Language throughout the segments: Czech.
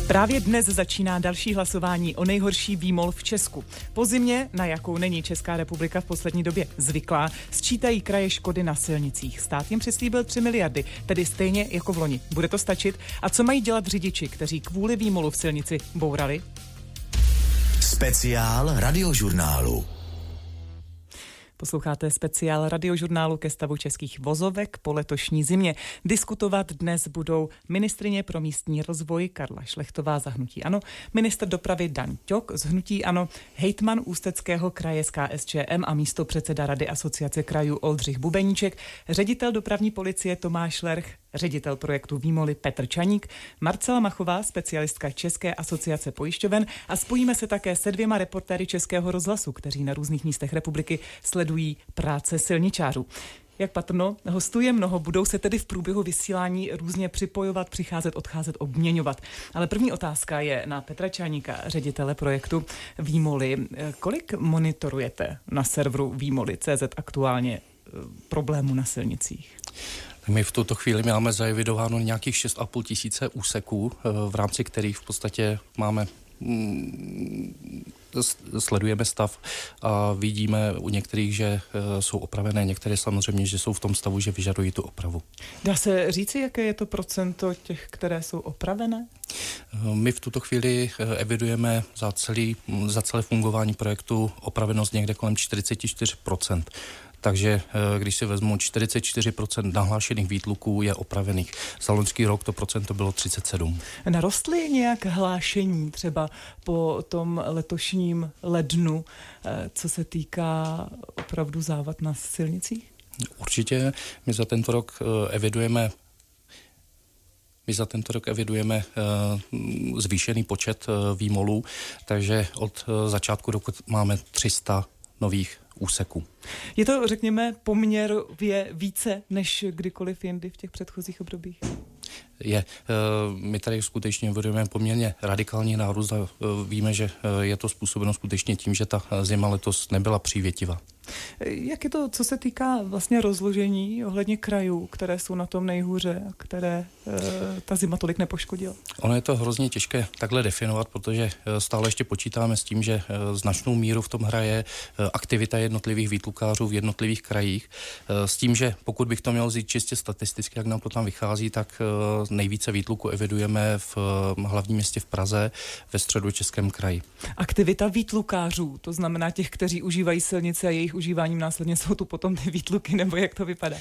Právě dnes začíná další hlasování o nejhorší výmol v Česku. Po zimě, na jakou není Česká republika v poslední době zvyklá, sčítají kraje škody na silnicích. Stát jim přislíbil 3 miliardy, tedy stejně jako v loni. Bude to stačit? A co mají dělat řidiči, kteří kvůli výmolu v silnici bourali? Speciál Radiožurnálu. Posloucháte speciál Radiožurnálu ke stavu českých vozovek po letošní zimě. Diskutovat dnes budou ministryně pro místní rozvoj Karla Šlechtová za hnutí ANO, ministr dopravy Dan Ťok z hnutí ANO, hejtman Ústeckého kraje z KSČM a místopředseda Rady Asociace krajů Oldřich Bubeníček, ředitel dopravní policie Tomáš Lerch, ředitel projektu Výmoly Petr Čaník, Marcela Machová, specialistka České asociace pojišťoven, a spojíme se také se 2 reportéry Českého rozhlasu, kteří na různých místech republiky sledují práce silničářů. Jak patrno, hostuje mnoho, budou se tedy v průběhu vysílání různě připojovat, přicházet, odcházet, obměňovat. Ale první otázka je na Petra Čaníka, ředitele projektu Výmoly. Kolik monitorujete na serveru Výmoly.cz aktuálně problémů na silnicích? My v tuto chvíli máme zaevidováno nějakých 6,5 tisíce úseků, v rámci kterých v podstatě sledujeme stav a vidíme u některých, že jsou opravené, některé samozřejmě, že jsou v tom stavu, že vyžadují tu opravu. Dá se říci, jaké je to procento těch, které jsou opravené? My v tuto chvíli evidujeme za celé fungování projektu opravenost někde kolem 44%. Takže když si vezmu 44% nahlášených výtluků je opravených. Za loňský rok to procento bylo 37%. Narostly nějak hlášení třeba po tom letošním lednu, co se týká opravdu závad na silnicích? Určitě. My za tento rok evidujeme zvýšený počet výmolů, takže od začátku roku máme 300 nových úseků. Je to, řekněme, poměrově více než kdykoliv jindy v těch předchozích obdobích? My tady skutečně vedeme poměrně radikální nárůst a víme, že je to způsobeno skutečně tím, že ta zima letos nebyla přívětivá. Jak je to, co se týká vlastně rozložení ohledně krajů, které jsou na tom nejhůře a které ta zima tolik nepoškodila? Ono je to hrozně těžké takhle definovat, protože stále ještě počítáme s tím, že značnou míru v tom hraje aktivita jednotlivých výtlukářů v jednotlivých krajích. S tím, že pokud bych to měl vzít čistě statisticky, jak nám to tam vychází, tak nejvíce výtluku evidujeme v hlavním městě v Praze, ve Středočeském kraji. Aktivita výtlukářů, to znamená těch, kteří užívají silnice a jejich užíváním následně jsou tu potom ty výtluky, nebo jak to vypadá?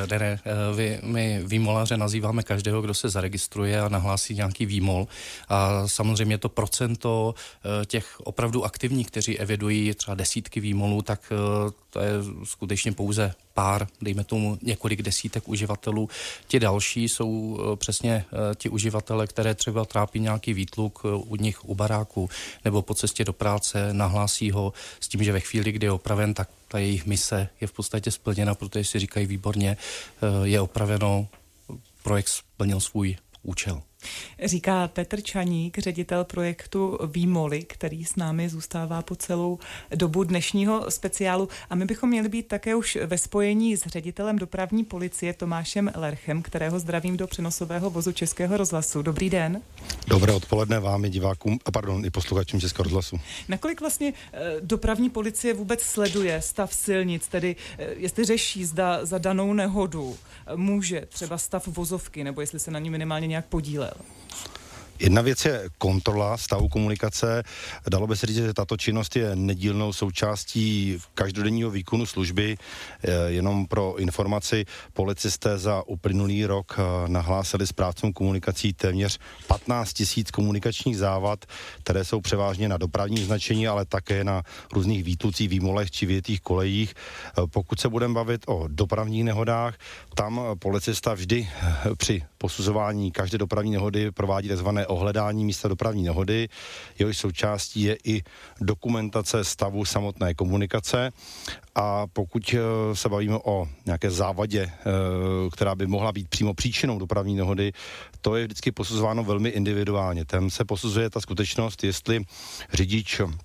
My výmolaře nazýváme každého, kdo se zaregistruje a nahlásí nějaký výmol. A samozřejmě to procento těch opravdu aktivních, kteří evidují třeba desítky výmolů, tak to je skutečně pouze pár, dejme tomu několik desítek uživatelů. Ti další jsou přesně ti uživatelé, které třeba trápí nějaký výtluk u nich u baráku nebo po cestě do práce, nahlásí ho s tím, že ve chvíli, kdy je opraven, tak ta jejich mise je v podstatě splněna, protože si říkají výborně, je opraveno, projekt splnil svůj účel. Říká Petr Čaník, ředitel projektu Výmoly, který s námi zůstává po celou dobu dnešního speciálu. A my bychom měli být také už ve spojení s ředitelem dopravní policie Tomášem Lerchem, kterého zdravím do přenosového vozu Českého rozhlasu. Dobrý den. Dobré odpoledne vám i divákům, i posluchačům Českého rozhlasu. Nakolik vlastně dopravní policie vůbec sleduje stav silnic, tedy jestli řeší, zda za danou nehodu může třeba stav vozovky, nebo jestli se na ní minimálně nějak podílel? Jedna věc je kontrola stavu komunikace. Dalo by se říct, že tato činnost je nedílnou součástí každodenního výkonu služby. Jenom pro informaci, policisté za uplynulý rok nahlásili správcům komunikací téměř 15 000 komunikačních závad, které jsou převážně na dopravní značení, ale také na různých výtlucích, výmolech či vyjetých kolejích. Pokud se budeme bavit o dopravních nehodách, tam policista vždy při posuzování každé dopravní nehody provádí tzv. Ohledání místa dopravní nehody. Jehož součástí je i dokumentace stavu samotné komunikace. A pokud se bavíme o nějaké závadě, která by mohla být přímo příčinou dopravní nehody, to je vždycky posuzováno velmi individuálně. Tam se posuzuje ta skutečnost, jestli řidič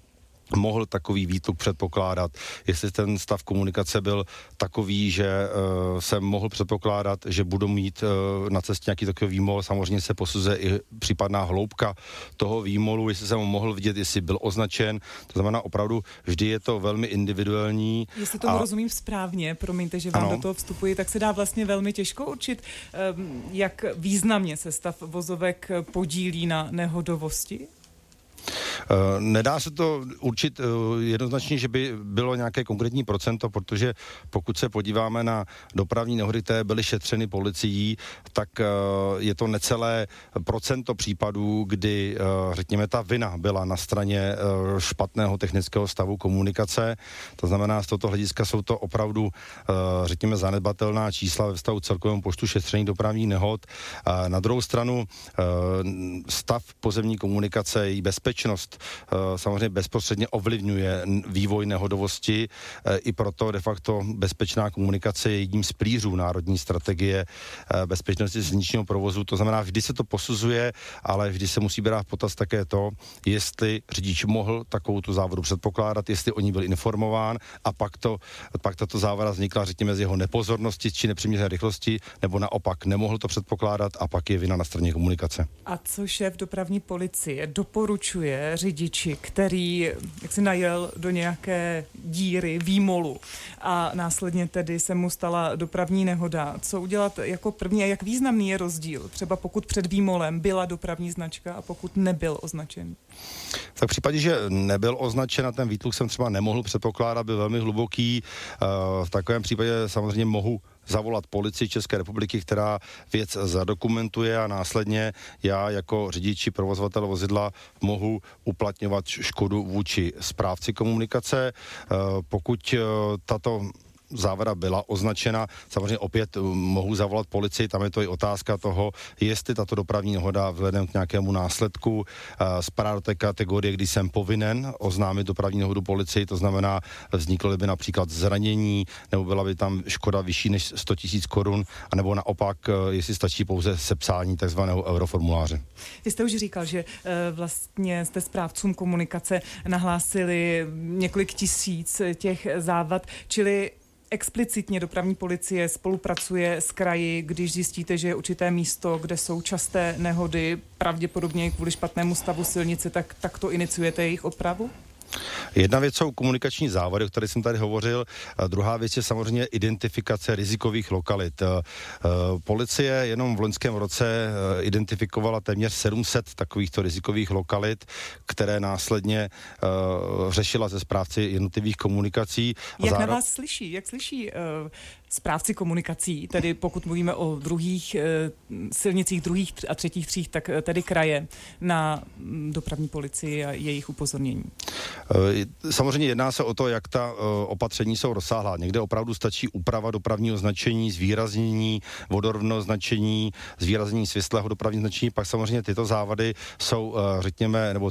mohl takový výtluk předpokládat, jestli ten stav komunikace byl takový, že jsem mohl předpokládat, že budu mít na cestě nějaký takový výmol. Samozřejmě se posuzuje i případná hloubka toho výmolu, jestli jsem ho mohl vidět, jestli byl označen. To znamená opravdu, vždy je to velmi individuální. Jestli tomu rozumím správně, promiňte, že vám do toho vstupuji, tak se dá vlastně velmi těžko určit, jak významně se stav vozovek podílí na nehodovosti? Nedá se to určit jednoznačně, že by bylo nějaké konkrétní procento, protože pokud se podíváme na dopravní nehody, které byly šetřeny policií, tak je to necelé procento případů, kdy, řekněme, ta vina byla na straně špatného technického stavu komunikace. To znamená, z tohoto hlediska jsou to opravdu, řekněme, zanedbatelná čísla ve vztahu celkovému počtu šetřených dopravních nehod. Na druhou stranu stav pozemní komunikace, její bezpečnost samozřejmě bezprostředně ovlivňuje vývoj nehodovosti, i proto de facto bezpečná komunikace je jedním z pilířů národní strategie bezpečnosti silničního provozu. To znamená, vždy se to posuzuje, ale vždy se musí brát v potaz také to, jestli řidič mohl takovou tu závodu předpokládat, jestli o ní byl informován a pak tato závada vznikla, řekněme, z jeho nepozornosti či nepřiměřené rychlosti, nebo naopak nemohl to předpokládat a pak je vina na straně komunikace. A co šéf dopravní policie doporučuje řidiči, který jak si najel do nějaké díry, výmolu a následně tedy se mu stala dopravní nehoda? Co udělat jako první a jak významný je rozdíl? Třeba pokud před výmolem byla dopravní značka a pokud nebyl označen? Tak v případě, že nebyl označen a ten výtluk jsem třeba nemohl předpokládat, byl velmi hluboký. V takovém případě samozřejmě mohu zavolat policii České republiky, která věc zadokumentuje a následně já jako řidič, provozovatel vozidla mohu uplatňovat škodu vůči správci komunikace. Pokud tato závada byla označena, samozřejmě opět mohu zavolat policii, tam je to i otázka toho, jestli tato dopravní nehoda vzhledem k nějakému následku spadá do té kategorie, kdy jsem povinen oznámit dopravní nehodu policii, to znamená, vzniklo by například zranění, nebo byla by tam škoda vyšší než 100 000 korun, anebo naopak, jestli stačí pouze sepsání takzvaného euroformuláře. Vy jste už říkal, že vlastně jste správcům komunikace nahlásili několik tisíc těch závad, čili explicitně dopravní policie spolupracuje s kraji, když zjistíte, že je určité místo, kde jsou časté nehody, pravděpodobně kvůli špatnému stavu silnice, tak to iniciujete jejich opravu? Jedna věc jsou komunikační závady, o kterých jsem tady hovořil, a druhá věc je samozřejmě identifikace rizikových lokalit. Policie jenom v loňském roce identifikovala téměř 700 takovýchto rizikových lokalit, které následně řešila ze správci jednotlivých komunikací. Jak na vás slyší? Jak slyší správci komunikací, tedy pokud mluvíme o druhých silnicích druhých a třetích tříd, tak tedy kraje na dopravní policii a jejich upozornění? Samozřejmě jedná se o to, jak ta opatření jsou rozsáhlá. Někde opravdu stačí úprava dopravního značení, zvýraznění vodorovného značení, zvýraznění svislého dopravního značení, pak samozřejmě tyto závady jsou, řekněme, nebo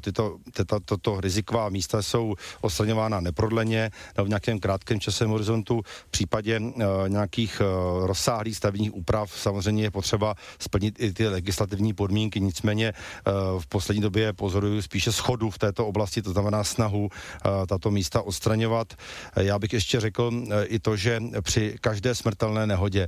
tato riziková místa jsou odstraňována neprodleně nebo v nějakém krátkém časovém horizontu. V případě nějakých rozsáhlých stavebních úprav samozřejmě je potřeba splnit i ty legislativní podmínky, nicméně v poslední době pozoruju spíše shodu v této oblasti, to znamená snahu tato místa odstraňovat. Já bych ještě řekl i to, že při každé smrtelné nehodě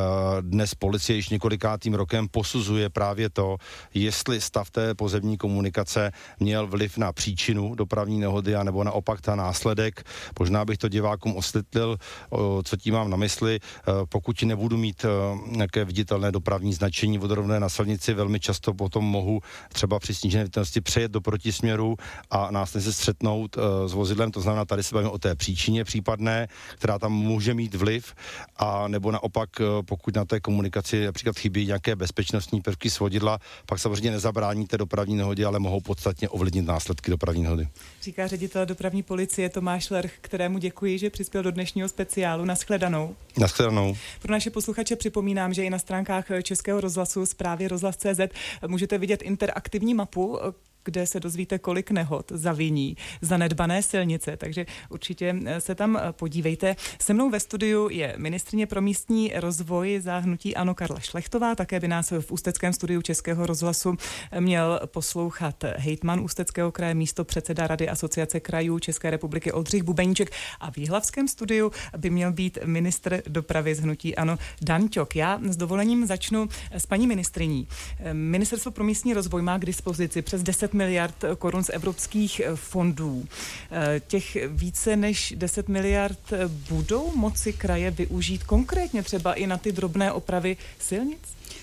dnes policie již několikátým rokem posuzuje právě to, jestli stav té pozemní komunikace měl vliv na příčinu dopravní nehody, anebo naopak ta následek. Možná bych to divákům osvětlil, co tím mám na mysli. Pokud nebudu mít nějaké viditelné dopravní značení vodorovné na silnici, velmi často potom mohu třeba při snížené viditelnosti přejet do protisměru a následně se střetnout s vozidlem, to znamená, tady se bavíme o té příčině případné, která tam může mít vliv, a nebo naopak, pokud na té komunikaci například chybí nějaké bezpečnostní prvky z vodidla, pak samozřejmě nezabráníte dopravní nehodě, ale mohou podstatně ovlivnit následky dopravní nehody. Říká ředitel dopravní policie Tomáš Lerch, kterému děkuji, že přispěl do dnešního speciálu. Nashledanou. Nashledanou. Pro naše posluchače připomínám, že i na stránkách Českého rozhlasu zprávy rozhlas.cz můžete vidět interaktivní mapu, kde se dozvíte, kolik nehod zaviní zanedbané silnice, takže určitě se tam podívejte. Se mnou ve studiu je ministryně pro místní rozvoj za hnutí ANO Karla Šlechtová, také by nás v ústeckém studiu Českého rozhlasu měl poslouchat hejtman Ústeckého kraje, místopředseda Rady Asociace krajů České republiky Oldřich Bubeníček a v jihlavském studiu by měl být ministr dopravy z hnutí ANO Dan Ťok. Já s dovolením začnu s paní ministryní. Ministerstvo pro místní rozvoj má k dispozici přes 10 miliard korun z evropských fondů. Těch více než 10 miliard budou moci kraje využít konkrétně třeba i na ty drobné opravy silnic?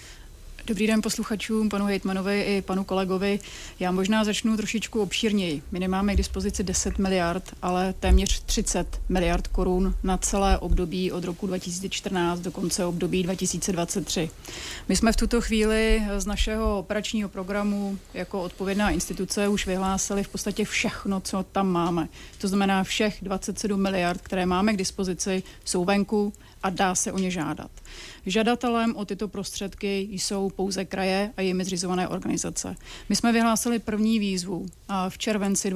Dobrý den posluchačům, panu hejtmanovi i panu kolegovi. Já možná začnu trošičku obšírněji. My nemáme k dispozici 10 miliard, ale téměř 30 miliard korun na celé období od roku 2014 do konce období 2023. My jsme v tuto chvíli z našeho operačního programu jako odpovědná instituce už vyhlásili v podstatě všechno, co tam máme. To znamená, všech 27 miliard, které máme k dispozici, jsou venku a dá se o ně žádat. Žadatelem o tyto prostředky jsou pouze kraje a jimi zřizované organizace. My jsme vyhlásili první výzvu v červenci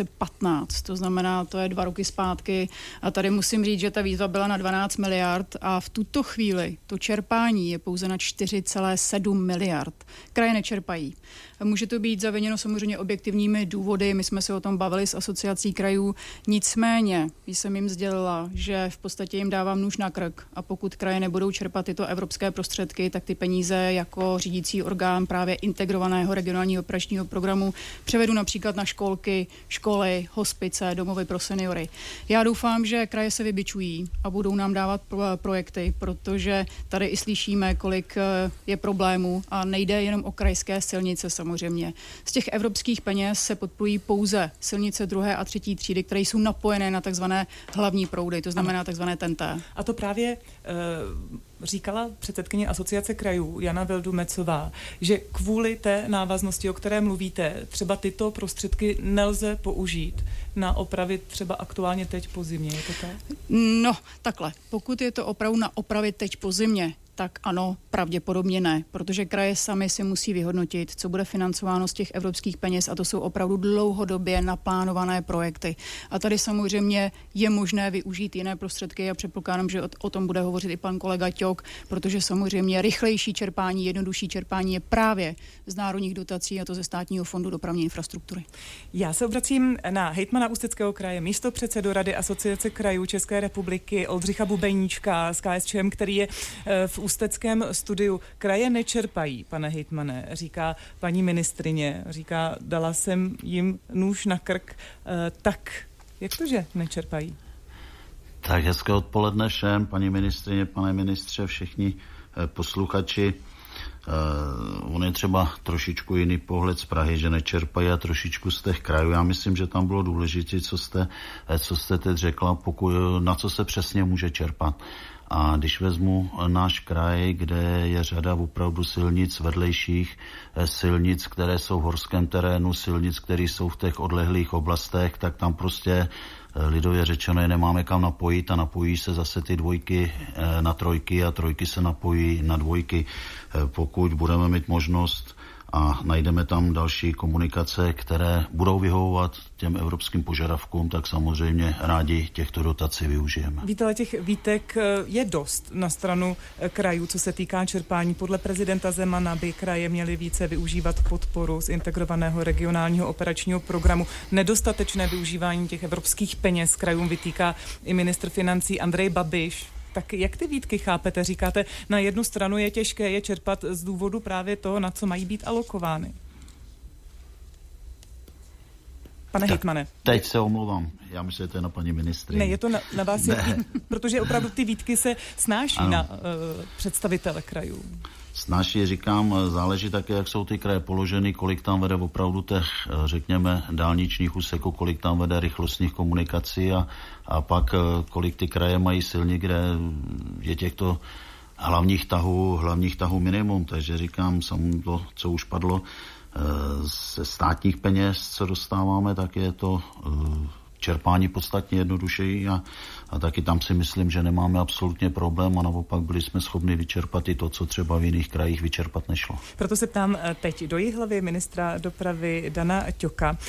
2015, to znamená, to je 2 roky zpátky a tady musím říct, že ta výzva byla na 12 miliard a v tuto chvíli to čerpání je pouze na 4,7 miliard. Kraje nečerpají. Může to být zaviněno samozřejmě objektivními důvody, my jsme se o tom bavili s asociací krajů, nicméně jsem jim sdělila, že v podstatě jim dávám nůž na krk a pokud kraje nebudou čerpat tyto evropské prostředky, tak ty peníze jako řídící orgán právě integrovaného regionálního operačního programu převedu například na školky, školy, hospice, domovy pro seniory. Já doufám, že kraje se vybičují a budou nám dávat projekty, protože tady i slyšíme, kolik je problémů a nejde jenom o krajské silnice samozřejmě. Z těch evropských peněz se podporují pouze silnice 2. a 3. třídy, které jsou napojené na takzvané hlavní proudy, to znamená takzvané TEN-T. A to právě říkala předsedkyně Asociace krajů Jana Vildumetzová, že kvůli té návaznosti, o které mluvíte, třeba tyto prostředky nelze použít na opravy třeba aktuálně teď po zimě, je to tak? No, takhle. Pokud je to opravdu na opravy teď po zimě, tak ano, pravděpodobně ne, protože kraje sami si musí vyhodnotit, co bude financováno z těch evropských peněz a to jsou opravdu dlouhodobě naplánované projekty. A tady samozřejmě je možné využít jiné prostředky a předpokládám, že o tom bude hovořit i pan kolega Ťok, protože samozřejmě rychlejší čerpání, jednodušší čerpání je právě z národních dotací a to ze Státního fondu dopravní infrastruktury. Já se obracím na hejtmana Ústeckého kraje, místopředsedu Rady Asociace krajů České republiky Oldřicha Bubeníčka z KSČM, který je v ústeckém studiu. Kraje nečerpají, pane hejtmane, říká paní ministryně, říká, dala jsem jim nůž na krk, tak jak to, že nečerpají? Tak hezké odpoledne všem, paní ministryně, pane ministře, všichni posluchači. On je třeba trošičku jiný pohled z Prahy, že nečerpají a trošičku z těch krajů. Já myslím, že tam bylo důležité, co jste teď řekla, na co se přesně může čerpat. A když vezmu náš kraj, kde je řada opravdu silnic vedlejších, silnic, které jsou v horském terénu, silnic, které jsou v těch odlehlých oblastech, tak tam prostě lidově řečeno je nemáme kam napojit a napojí se zase ty dvojky na trojky a trojky se napojí na dvojky. Pokud budeme mít možnost a najdeme tam další komunikace, které budou vyhovovat těm evropským požadavkům, tak samozřejmě rádi těchto dotací využijeme. Víte, ale těch výtek je dost na stranu krajů, co se týká čerpání. Podle prezidenta Zemana by kraje měly více využívat podporu z integrovaného regionálního operačního programu. Nedostatečné využívání těch evropských peněz krajům vytýká i ministr financí Andrej Babiš. Tak jak ty výtky chápete? Říkáte, na jednu stranu je těžké je čerpat z důvodu právě toho, na co mají být alokovány. Pane hejtmane. Teď se omlouvám. Já myslím, že to je na paní ministryni. Ne, je to na vás, protože opravdu ty výtky se snáší na představitele krajů. Snáší, říkám, záleží také, jak jsou ty kraje položeny, kolik tam vede opravdu těch, řekněme, dálničních úseků, kolik tam vede rychlostních komunikací a pak kolik ty kraje mají silnic, kde je těchto hlavních tahů minimum. Takže říkám, to, co už padlo, ze státních peněz, co dostáváme, tak je to čerpání podstatně jednodušeji a taky tam si myslím, že nemáme absolutně problém a naopak byli jsme schopni vyčerpat i to, co třeba v jiných krajích vyčerpat nešlo. Proto se ptám teď do Jihlavy ministra dopravy Dana Ťoka.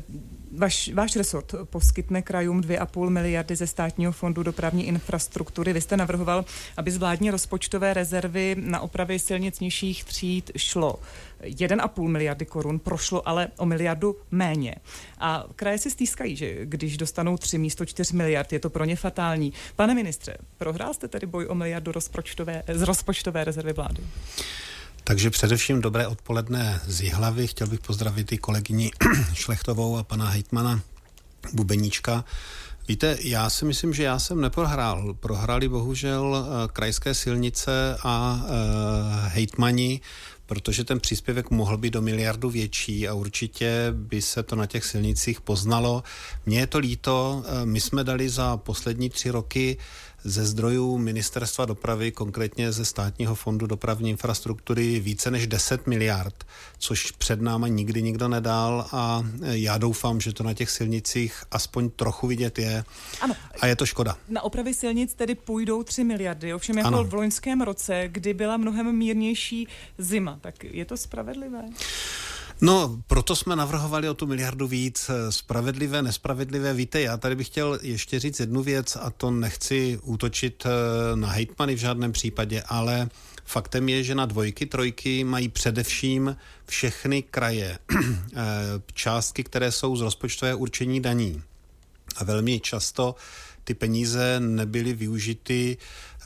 Váš resort poskytne krajům 2,5 miliardy ze Státního fondu dopravní infrastruktury. Vy jste navrhoval, aby z vládní rozpočtové rezervy na opravy silnic nižších tříd šlo 1,5 miliardy korun, prošlo ale o miliardu méně. A kraje si stýskají, že když dostanou 3 místo 4 miliard, je to pro ně fatální. Pane ministře, prohrál jste tedy boj o miliardu z rozpočtové rezervy vlády? Takže především dobré odpoledne z Jihlavy. Chtěl bych pozdravit i kolegyni Šlechtovou a pana hejtmana Bubeníčka. Víte, já si myslím, že já jsem neprohrál. Prohrali bohužel krajské silnice a hejtmani, protože ten příspěvek mohl být do miliardu větší a určitě by se to na těch silnicích poznalo. Mně je to líto, my jsme dali za poslední 3 roky ze zdrojů Ministerstva dopravy, konkrétně ze Státního fondu dopravní infrastruktury, více než 10 miliard, což před náma nikdy nikdo nedal a já doufám, že to na těch silnicích aspoň trochu vidět je. Ano. A je to škoda. Na opravy silnic tedy půjdou 3 miliardy, ovšem jako v loňském roce, kdy byla mnohem mírnější zima. Tak je to spravedlivé? No, proto jsme navrhovali o tu miliardu víc. Spravedlivé, nespravedlivé. Víte, já tady bych chtěl ještě říct jednu věc a to nechci útočit na hejtmany v žádném případě, ale faktem je, že na 2, 3 mají především všechny kraje částky, které jsou z rozpočtové určení daní. A velmi často ty peníze nebyly využity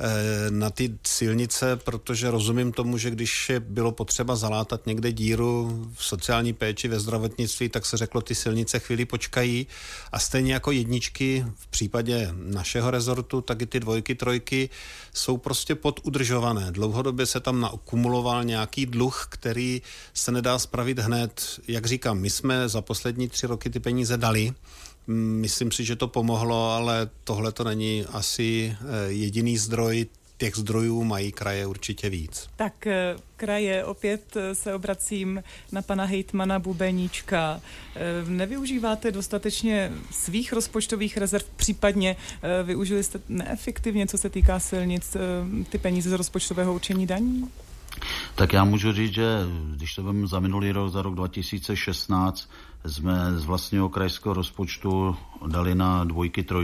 na ty silnice, protože rozumím tomu, že když bylo potřeba zalátat někde díru v sociální péči, ve zdravotnictví, tak se řeklo, ty silnice chvíli počkají a stejně jako jedničky v případě našeho rezortu, tak i ty 2, 3 jsou prostě podudržované. Dlouhodobě se tam nakumuloval nějaký dluh, který se nedá spravit hned. Jak říkám, my jsme za poslední 3 roky ty peníze dali. Myslím si, že to pomohlo, ale tohle to není asi jediný zdroj. Těch zdrojů mají kraje určitě víc. Tak kraje, opět se obracím na pana hejtmana Bubeníčka. Nevyužíváte dostatečně svých rozpočtových rezerv, případně využili jste neefektivně, co se týká silnic, ty peníze z rozpočtového určení daní? Tak já můžu říct, že když to vem za minulý rok, za rok 2016, jsme z vlastního krajského rozpočtu dali na 2,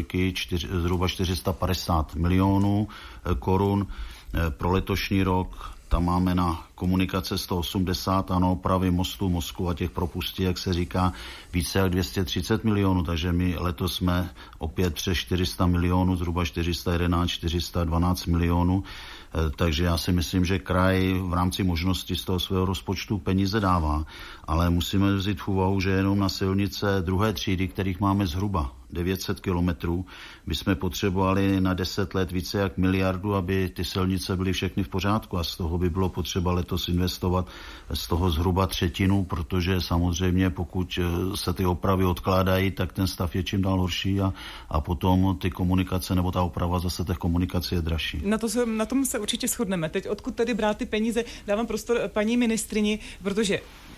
3 zhruba 450 milionů korun. Pro letošní rok tam máme na komunikace 180 a na opravy mostů, mozku a těch propustí, jak se říká, více jak 230 milionů, takže my letos jsme opět přes 400 milionů, zhruba 411, 412 milionů. Takže já si myslím, že kraj v rámci možnosti z toho svého rozpočtu peníze dává, ale musíme vzít v úvahu, že jenom na silnice 2. třídy, kterých máme zhruba 900 kilometrů, bychom potřebovali na 10 let více jak miliardu, aby ty silnice byly všechny v pořádku a z toho by bylo potřeba letos investovat z toho zhruba 1/3, protože samozřejmě pokud se ty opravy odkládají, tak ten stav je čím dál horší a potom ty komunikace nebo ta oprava zase těch komunikací je dražší. Na tom se určitě shodneme. Teď odkud tedy brát ty peníze? Dávám prostor paní ministrini, protože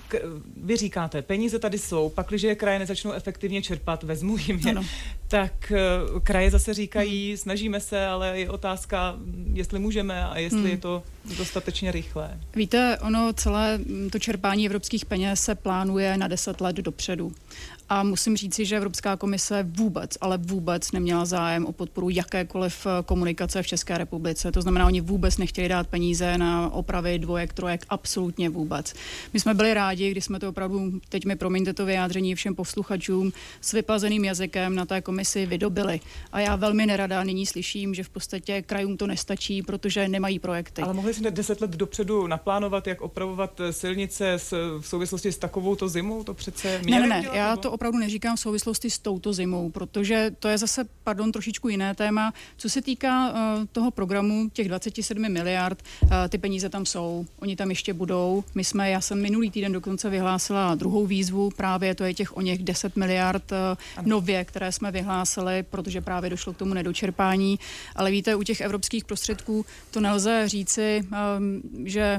vy říkáte, peníze tady jsou, pakliže kraje nezačnou efektivně čerpat, vezmu jim je, tak kraje zase říkají, snažíme se, ale je otázka, jestli můžeme a jestli je to dostatečně rychlé. Víte, ono celé to čerpání evropských peněz se plánuje na 10 let dopředu. A musím říci, že Evropská komise vůbec neměla zájem o podporu jakékoliv komunikace v České republice. To znamená, oni vůbec nechtěli dát peníze na opravy 2, 3, absolutně vůbec. My jsme byli rádi, když jsme to opravdu, teď mi promiňte to vyjádření všem posluchačům, s vyplazeným jazykem na té komisi vydobili. A já velmi nerada nyní slyším, že v podstatě krajům to nestačí, protože nemají projekty. Ale mohli jsme 10 let dopředu naplánovat, jak opravovat silnice v souvislosti s takovouto zimou? To přece Ne, já to opravdu neříkám v souvislosti s touto zimou, protože to je zase, trošičku jiné téma. Co se týká toho programu, těch 27 miliard, ty peníze tam jsou, oni tam ještě budou. Já jsem minulý týden dokonce vyhlásila druhou výzvu, právě to je těch o něch 10 miliard nově, které jsme vyhlásili, protože právě došlo k tomu nedočerpání. Ale víte, u těch evropských prostředků to nelze říci, že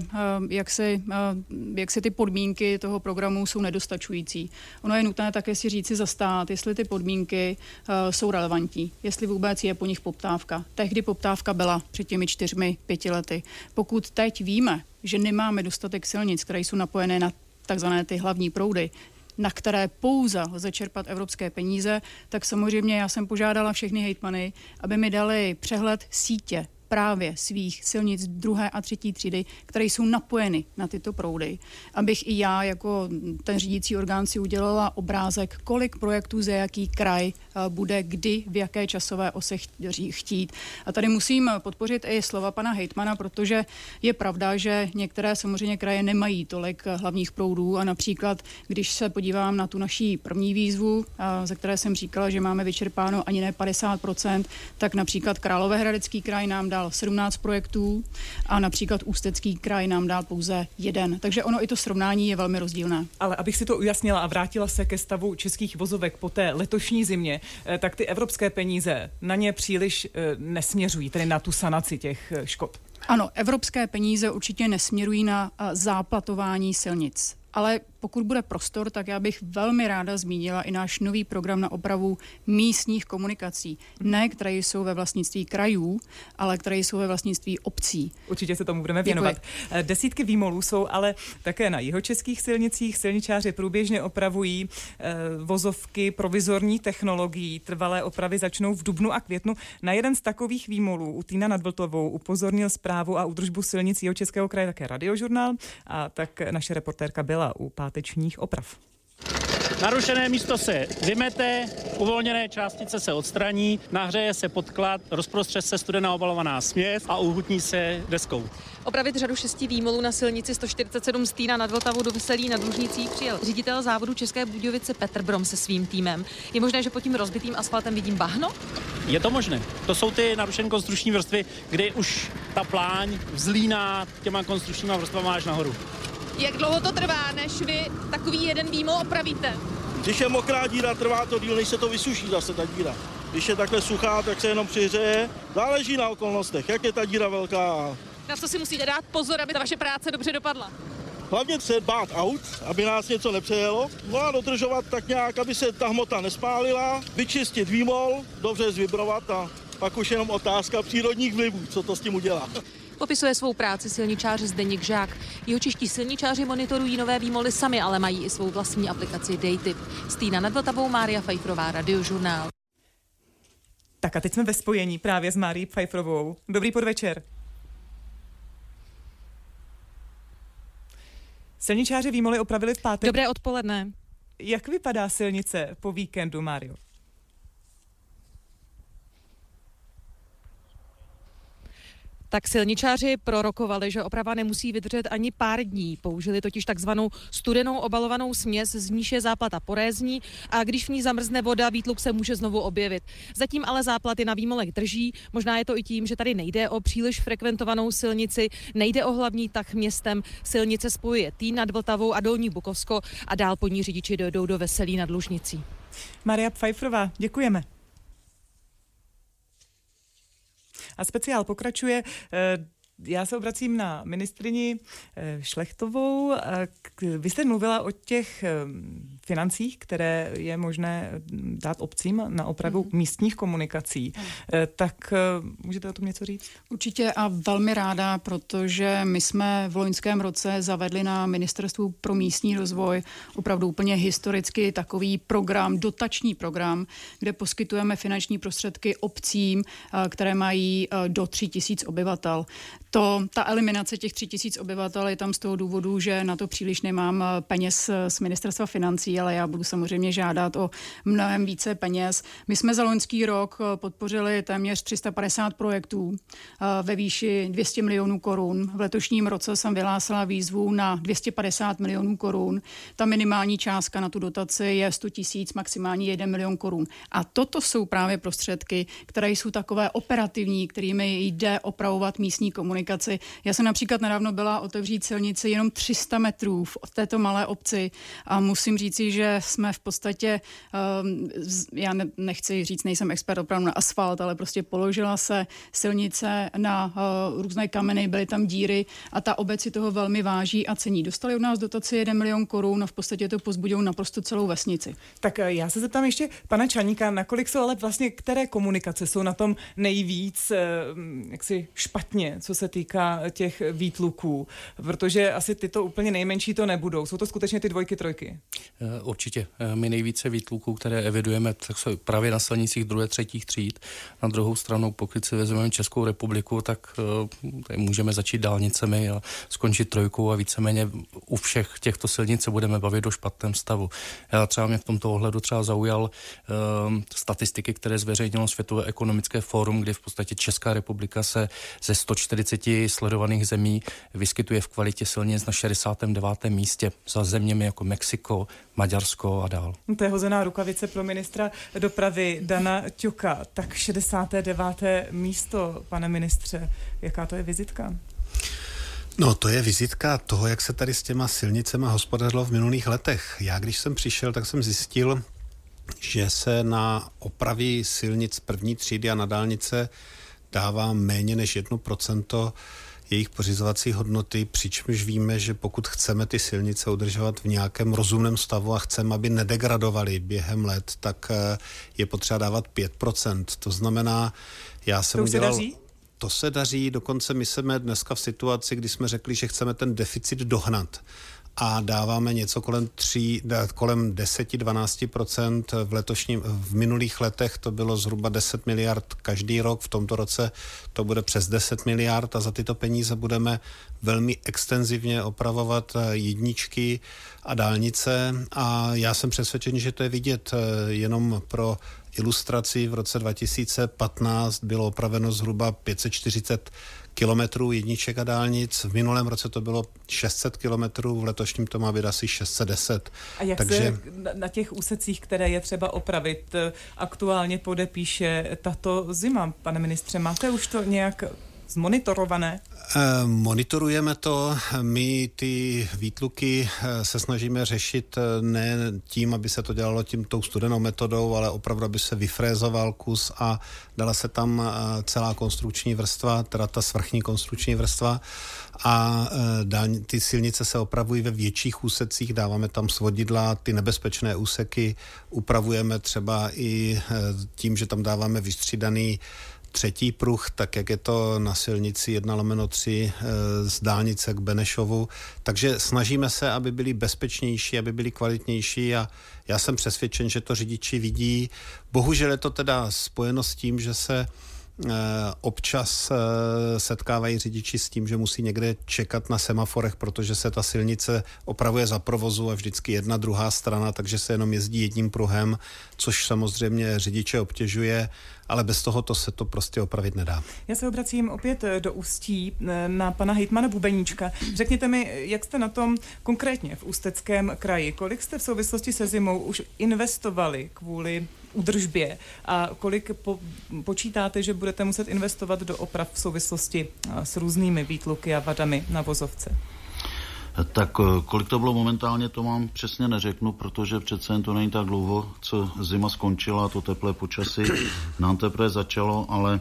jak si ty podmínky toho programu jsou nedostačující. Ono je nutné také si říci za stát, jestli ty podmínky jsou relevantní, jestli vůbec je po nich poptávka. Tehdy poptávka byla před těmi 4-5 lety. Pokud teď víme, že nemáme dostatek silnic, které jsou napojené na takzvané ty hlavní proudy, na které pouze lze čerpat evropské peníze, tak samozřejmě já jsem požádala všechny hejtmany, aby mi dali přehled sítě právě svých silnic 2. a 3. třídy, které jsou napojeny na tyto proudy. Abych i já jako ten řídící orgán si udělala obrázek, kolik projektů za jaký kraj bude kdy, v jaké časové ose chtít. A tady musím podpořit i slova pana hejtmana, protože je pravda, že některé samozřejmě kraje nemají tolik hlavních proudů a například, když se podívám na tu naší první výzvu, ze které jsem říkala, že máme vyčerpáno ani ne 50%, tak například Královéhradecký kraj nám dal 17 projektů a například Ústecký kraj nám dal pouze 1. Takže ono i to srovnání je velmi rozdílné. Ale abych si to ujasnila a vrátila se ke stavu českých vozovek po té letošní zimě, tak ty evropské peníze na ně příliš nesměřují, tedy na tu sanaci těch škod. Ano, evropské peníze určitě nesměrují na záplatování silnic. Ale pokud bude prostor, tak já bych velmi ráda zmínila i náš nový program na opravu místních komunikací. Ne, které jsou ve vlastnictví krajů, ale které jsou ve vlastnictví obcí. Určitě se tomu budeme věnovat. Děkuji. Desítky výmolů jsou ale také na jihočeských silnicích. Silničáři průběžně opravují vozovky provizorní technologií. Trvalé opravy začnou v dubnu a květnu. Na jeden z takových výmolů u Týna nad Vltovou upozornil správu a údržbu silnic Jihočeského kraje také Radiožurnál, a tak naše reportérka byla u pátečních oprav. Narušené místo se vymete, uvolněné částice se odstraní, nahřeje se podklad, rozprostře se studená obalovaná směs a uhutní se deskou. Opravit řadu 6 výmolů na silnici 147 z Týna nad Vltavou do Veselí nad Lužnicí přijel ředitel závodu České Budějovice Petr Brom se svým týmem. Je možné, že pod tím rozbitým asfaltem vidím bahno? Je to možné. To jsou ty narušené konstrukční vrstvy, kdy už ta pláň vzlíná těma konstrukčníma vrstvama až nahoru. Jak dlouho to trvá, než vy takový jeden výmol opravíte? Když je mokrá díra, trvá to díl, než se to vysuší zase ta díra. Když je takhle suchá, tak se jenom přihřeje. Záleží na okolnostech, jak je ta díra velká. Na co si musíte dát pozor, aby ta vaše práce dobře dopadla? Hlavně se bát aut, aby nás něco nepřejelo. No a dodržovat tak nějak, aby se ta hmota nespálila. Vyčistit výmol, dobře zvibrovat a pak už jenom otázka přírodních vlivů, co to s tím udělá. Popisuje svou práci silničář Zdeněk Žák. Jihočeští silničáři monitorují nové výmoly sami, ale mají i svou vlastní aplikaci Daytip. Z Týna nad Vltavou Mária Pfeifferová, Radiožurnál. Tak a teď jsme ve spojení právě s Márií Pfeifferovou. Dobrý podvečer. Silničáři výmoly opravili v pátek. Dobré odpoledne. Jak vypadá silnice po víkendu, Mário? Tak silničáři prorokovali, že oprava nemusí vydržet ani pár dní. Použili totiž takzvanou studenou obalovanou směs, z níž je záplata porézní a když v ní zamrzne voda, výtluk se může znovu objevit. Zatím ale záplaty na výmolech drží. Možná je to i tím, že tady nejde o příliš frekventovanou silnici, nejde o hlavní tah městem. Silnice spojuje Týn nad Vltavou a Dolní Bukovsko a dál po ní řidiči dojdou do Veselí nad Lužnicí. Mária Pfeifferová, děkujeme. A speciál pokračuje. Já se obracím na ministryni Šlechtovou. Vy jste mluvila o těch financích, které je možné dát obcím na opravu místních komunikací. Tak můžete o tom něco říct? Určitě a velmi ráda, protože my jsme v loňském roce zavedli na Ministerstvu pro místní rozvoj opravdu úplně historicky takový program, dotační program, kde poskytujeme finanční prostředky obcím, které mají do 3 000 obyvatel. Ta eliminace těch 3 000 obyvatel je tam z toho důvodu, že na to příliš nemám peněz z Ministerstva financí, ale já budu samozřejmě žádat o mnohem více peněz. My jsme za loňský rok podpořili téměř 350 projektů ve výši 200 milionů korun. V letošním roce jsem vyhlásila výzvu na 250 milionů korun. Ta minimální částka na tu dotaci je 100 000, maximálně 1 milion korun. A toto jsou právě prostředky, které jsou takové operativní, kterými jde opravovat místní komunikace komunikaci. Já jsem například nedávno byla otevřít silnici jenom 300 metrů v této malé obci a musím říci, že jsme v podstatě, já nechci říct, nejsem expert opravdu na asfalt, ale prostě položila se silnice na různé kameny, byly tam díry a ta obec si toho velmi váží a cení. Dostali od nás dotaci 1 milion korun a v podstatě to pozbudilo naprosto celou vesnici. Tak já se zeptám ještě pana Čaníka, nakolik jsou ale vlastně, které komunikace jsou na tom nejvíc jaksi špatně, co se týká těch výtluků, protože asi tyto úplně nejmenší to nebudou. Jsou to skutečně ty 2, 3? Určitě. My nejvíce výtluků, které evidujeme, tak jsou právě na silnicích 2., 3. tříd. Na druhou stranu, pokud si vezmeme Českou republiku, tak můžeme začít dálnicemi a skončit 3 a víceméně u všech těchto silnic se budeme bavit o špatném stavu. Já třeba mě v tomto ohledu třeba zaujal statistiky, které zveřejnilo Světové ekonomické fórum, kdy v podstatě Česká republika se ze 140 sledovaných zemí vyskytuje v kvalitě silnic na 69. místě za zeměmi jako Mexiko, Maďarsko a dál. To je hozená rukavice pro ministra dopravy Dana Ťoka. Tak 69. místo, pane ministře, jaká to je vizitka? No, to je vizitka toho, jak se tady s těma silnicema hospodařilo v minulých letech. Já, když jsem přišel, tak jsem zjistil, že se na opravy silnic 1. třídy a na dálnice dává méně než 1% jejich pořizovací hodnoty, přičemž víme, že pokud chceme ty silnice udržovat v nějakém rozumném stavu a chceme, aby nedegradovaly během let, tak je potřeba dávat 5%. To znamená, já jsem udělal... Se daří? To se daří, dokonce my jsme dneska v situaci, kdy jsme řekli, že chceme ten deficit dohnat a dáváme něco kolem 10-12%. V minulých letech to bylo zhruba 10 miliard každý rok, v tomto roce to bude přes 10 miliard a za tyto peníze budeme velmi extenzivně opravovat jedničky a dálnice a já jsem přesvědčen, že to je vidět. Jenom pro ilustraci v roce 2015 bylo opraveno zhruba 540 kilometrů jedniček a dálnic. V minulém roce to bylo 600 kilometrů, v letošním to má být asi 610. A jak se na těch úsecích, které je třeba opravit, aktuálně podepíše tato zima? Pane ministře, máte už to nějak zmonitorované? Monitorujeme to. My ty výtluky se snažíme řešit ne tím, aby se to dělalo tou studenou metodou, ale opravdu, aby se vyfrézoval kus a dala se tam celá konstrukční vrstva, teda ta svrchní konstrukční vrstva a ty silnice se opravují ve větších úsecích, dáváme tam svodidla, ty nebezpečné úseky upravujeme třeba i tím, že tam dáváme vystřídaný 3. pruh, tak jak je to na silnici 1/3 z dálnice k Benešovu. Takže snažíme se, aby byli bezpečnější, aby byli kvalitnější a já jsem přesvědčen, že to řidiči vidí. Bohužel je to teda spojeno s tím, že se občas setkávají řidiči s tím, že musí někde čekat na semaforech, protože se ta silnice opravuje za provozu a vždycky jedna druhá strana, takže se jenom jezdí jedním pruhem, což samozřejmě řidiče obtěžuje, ale bez tohoto se to prostě opravit nedá. Já se obracím opět do Ústí na pana hejtmana Bubeníčka. Řekněte mi, jak jste na tom konkrétně v Ústeckém kraji? Kolik jste v souvislosti se zimou už investovali kvůli údržbě a kolik počítáte, že budete muset investovat do oprav v souvislosti s různými výtluky a vadami na vozovce? Tak kolik to bylo momentálně, to vám přesně neřeknu, protože přece jen to není tak dlouho, co zima skončila a to teplé počasí nám teprve začalo, ale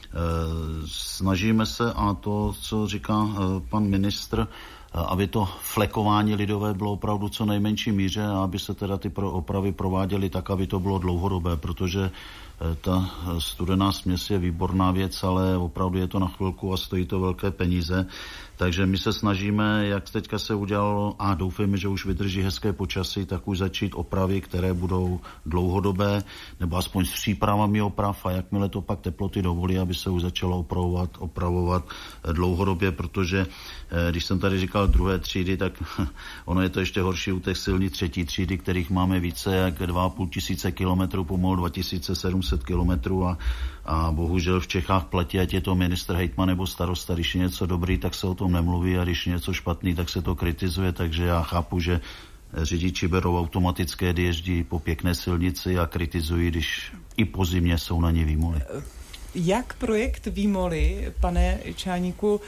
snažíme se a to, co říká pan ministr, aby to flekování lidové bylo opravdu co nejmenší míře a aby se teda ty opravy prováděly tak, aby to bylo dlouhodobé, protože ta studená směs je výborná věc, ale opravdu je to na chvilku a stojí to velké peníze. Takže my se snažíme, jak teďka se udělalo, a doufejme, že už vydrží hezké počasí, tak už začít opravy, které budou dlouhodobé, nebo aspoň s přípravami oprav a jakmile to pak teploty dovolí, aby se už začalo opravovat dlouhodobě, protože když jsem tady říkal 2. třídy, tak ono je to ještě horší u těch silnic 3. třídy, kterých máme více jak 2500 kilometrů, pomalu 2700 kilometrů a bohužel v Čechách platí, ať je to ministr, hejtman nebo starosta, když je něco dobrý, tak se o tom nemluví a když je něco špatný, tak se to kritizuje, takže já chápu, že řidiči berou automatické, kdy jezdí po pěkné silnici a kritizují, když i po zimě jsou na ně výmoly. Jak projekt Výmoly, pane Čáníku,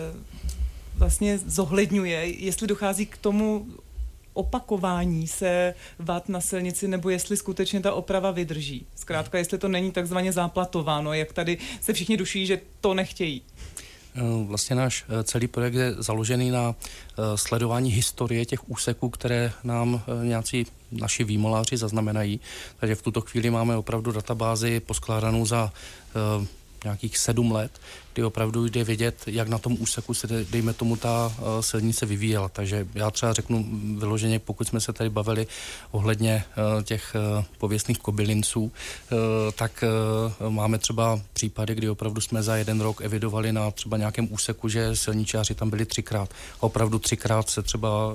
vlastně zohledňuje, jestli dochází k tomu opakování se vad na silnici, nebo jestli skutečně ta oprava vydrží? Zkrátka, jestli to není takzvaně záplatováno, jak tady se všichni duší, že to nechtějí. Vlastně náš celý projekt je založený na sledování historie těch úseků, které nám nějací naši výmoláři zaznamenají. Takže v tuto chvíli máme opravdu databázi poskládanou za nějakých 7 let, kdy opravdu jde vědět, jak na tom úseku se, dejme tomu, ta silnice vyvíjela. Takže já třeba řeknu vyloženě, pokud jsme se tady bavili ohledně těch pověstných kobylinců, tak máme třeba případy, kdy opravdu jsme za 1 rok evidovali na třeba nějakém úseku, že silničáři tam byli 3krát. Opravdu 3krát se třeba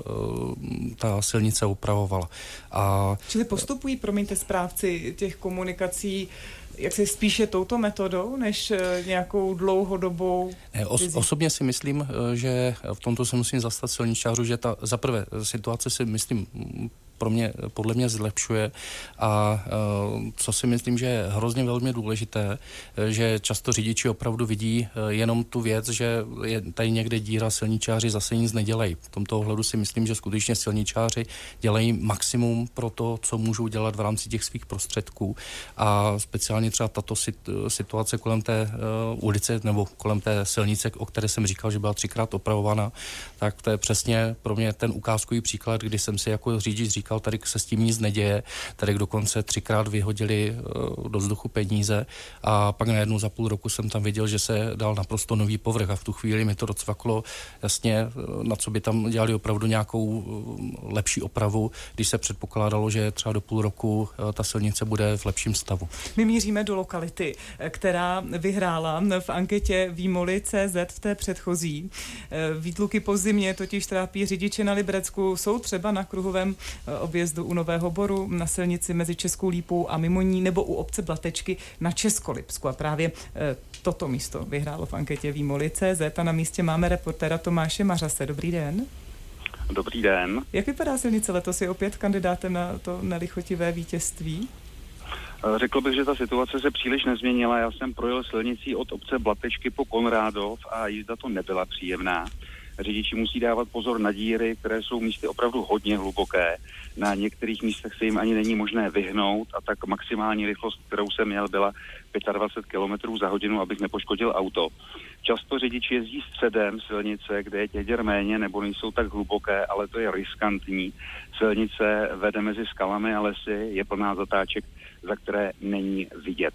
ta silnice opravovala. Čili postupují, promiňte, správci těch komunikací jak se spíše touto metodou, než nějakou dlouhodobou Osobně si myslím, že v tomto se musím zastat silničářů, že ta zaprvé situace si myslím podle mě zlepšuje a co si myslím, že je hrozně velmi důležité, že často řidiči opravdu vidí jenom tu věc, že je tady někde díra, silničáři zase nic nedělají. V tomto ohledu si myslím, že skutečně silničáři dělají maximum pro to, co můžou dělat v rámci těch svých prostředků a speciálně třeba tato situace kolem té ulice nebo kolem té silnice, o které jsem říkal, že byla 3krát opravovaná, tak to je přesně pro mě ten ukázkový příklad, kdy jsem si jako řidič říkal, tady se s tím nic neděje, tady dokonce 3krát vyhodili do vzduchu peníze a pak najednou za půl roku jsem tam viděl, že se dal naprosto nový povrch a v tu chvíli mi to docvaklo jasně, na co by tam dělali opravdu nějakou lepší opravu, když se předpokládalo, že třeba do půl roku ta silnice bude v lepším stavu. My míříme do lokality, která vyhrála v anketě Výmoly.cz v té předchozí. Výtluky po zimě totiž trápí řidiče na Liberecku, jsou třeba na kruhovém objezdu u Nového Boru, na silnici mezi Českou Lípou a mimo ní, nebo u obce Blatečky na Českolipsku. A právě toto místo vyhrálo v anketě Výmoly.cz a na místě máme reportéra Tomáše Mařase. Dobrý den. Dobrý den. Jak vypadá silnice letos? Je opět kandidátem na to nelichotivé vítězství? Řekl bych, že ta situace se příliš nezměnila. Já jsem projel silnicí od obce Blatečky po Konrádov a jízda to nebyla příjemná. Řidiči musí dávat pozor na díry, které jsou místy opravdu hodně hluboké. Na některých místech se jim ani není možné vyhnout a tak maximální rychlost, kterou jsem měl, byla 25 km za hodinu, abych nepoškodil auto. Často řidiči jezdí středem silnice, kde je těch děr méně nebo nejsou tak hluboké, ale to je riskantní. Silnice vede mezi skalami a lesy, je plná zatáček, za které není vidět.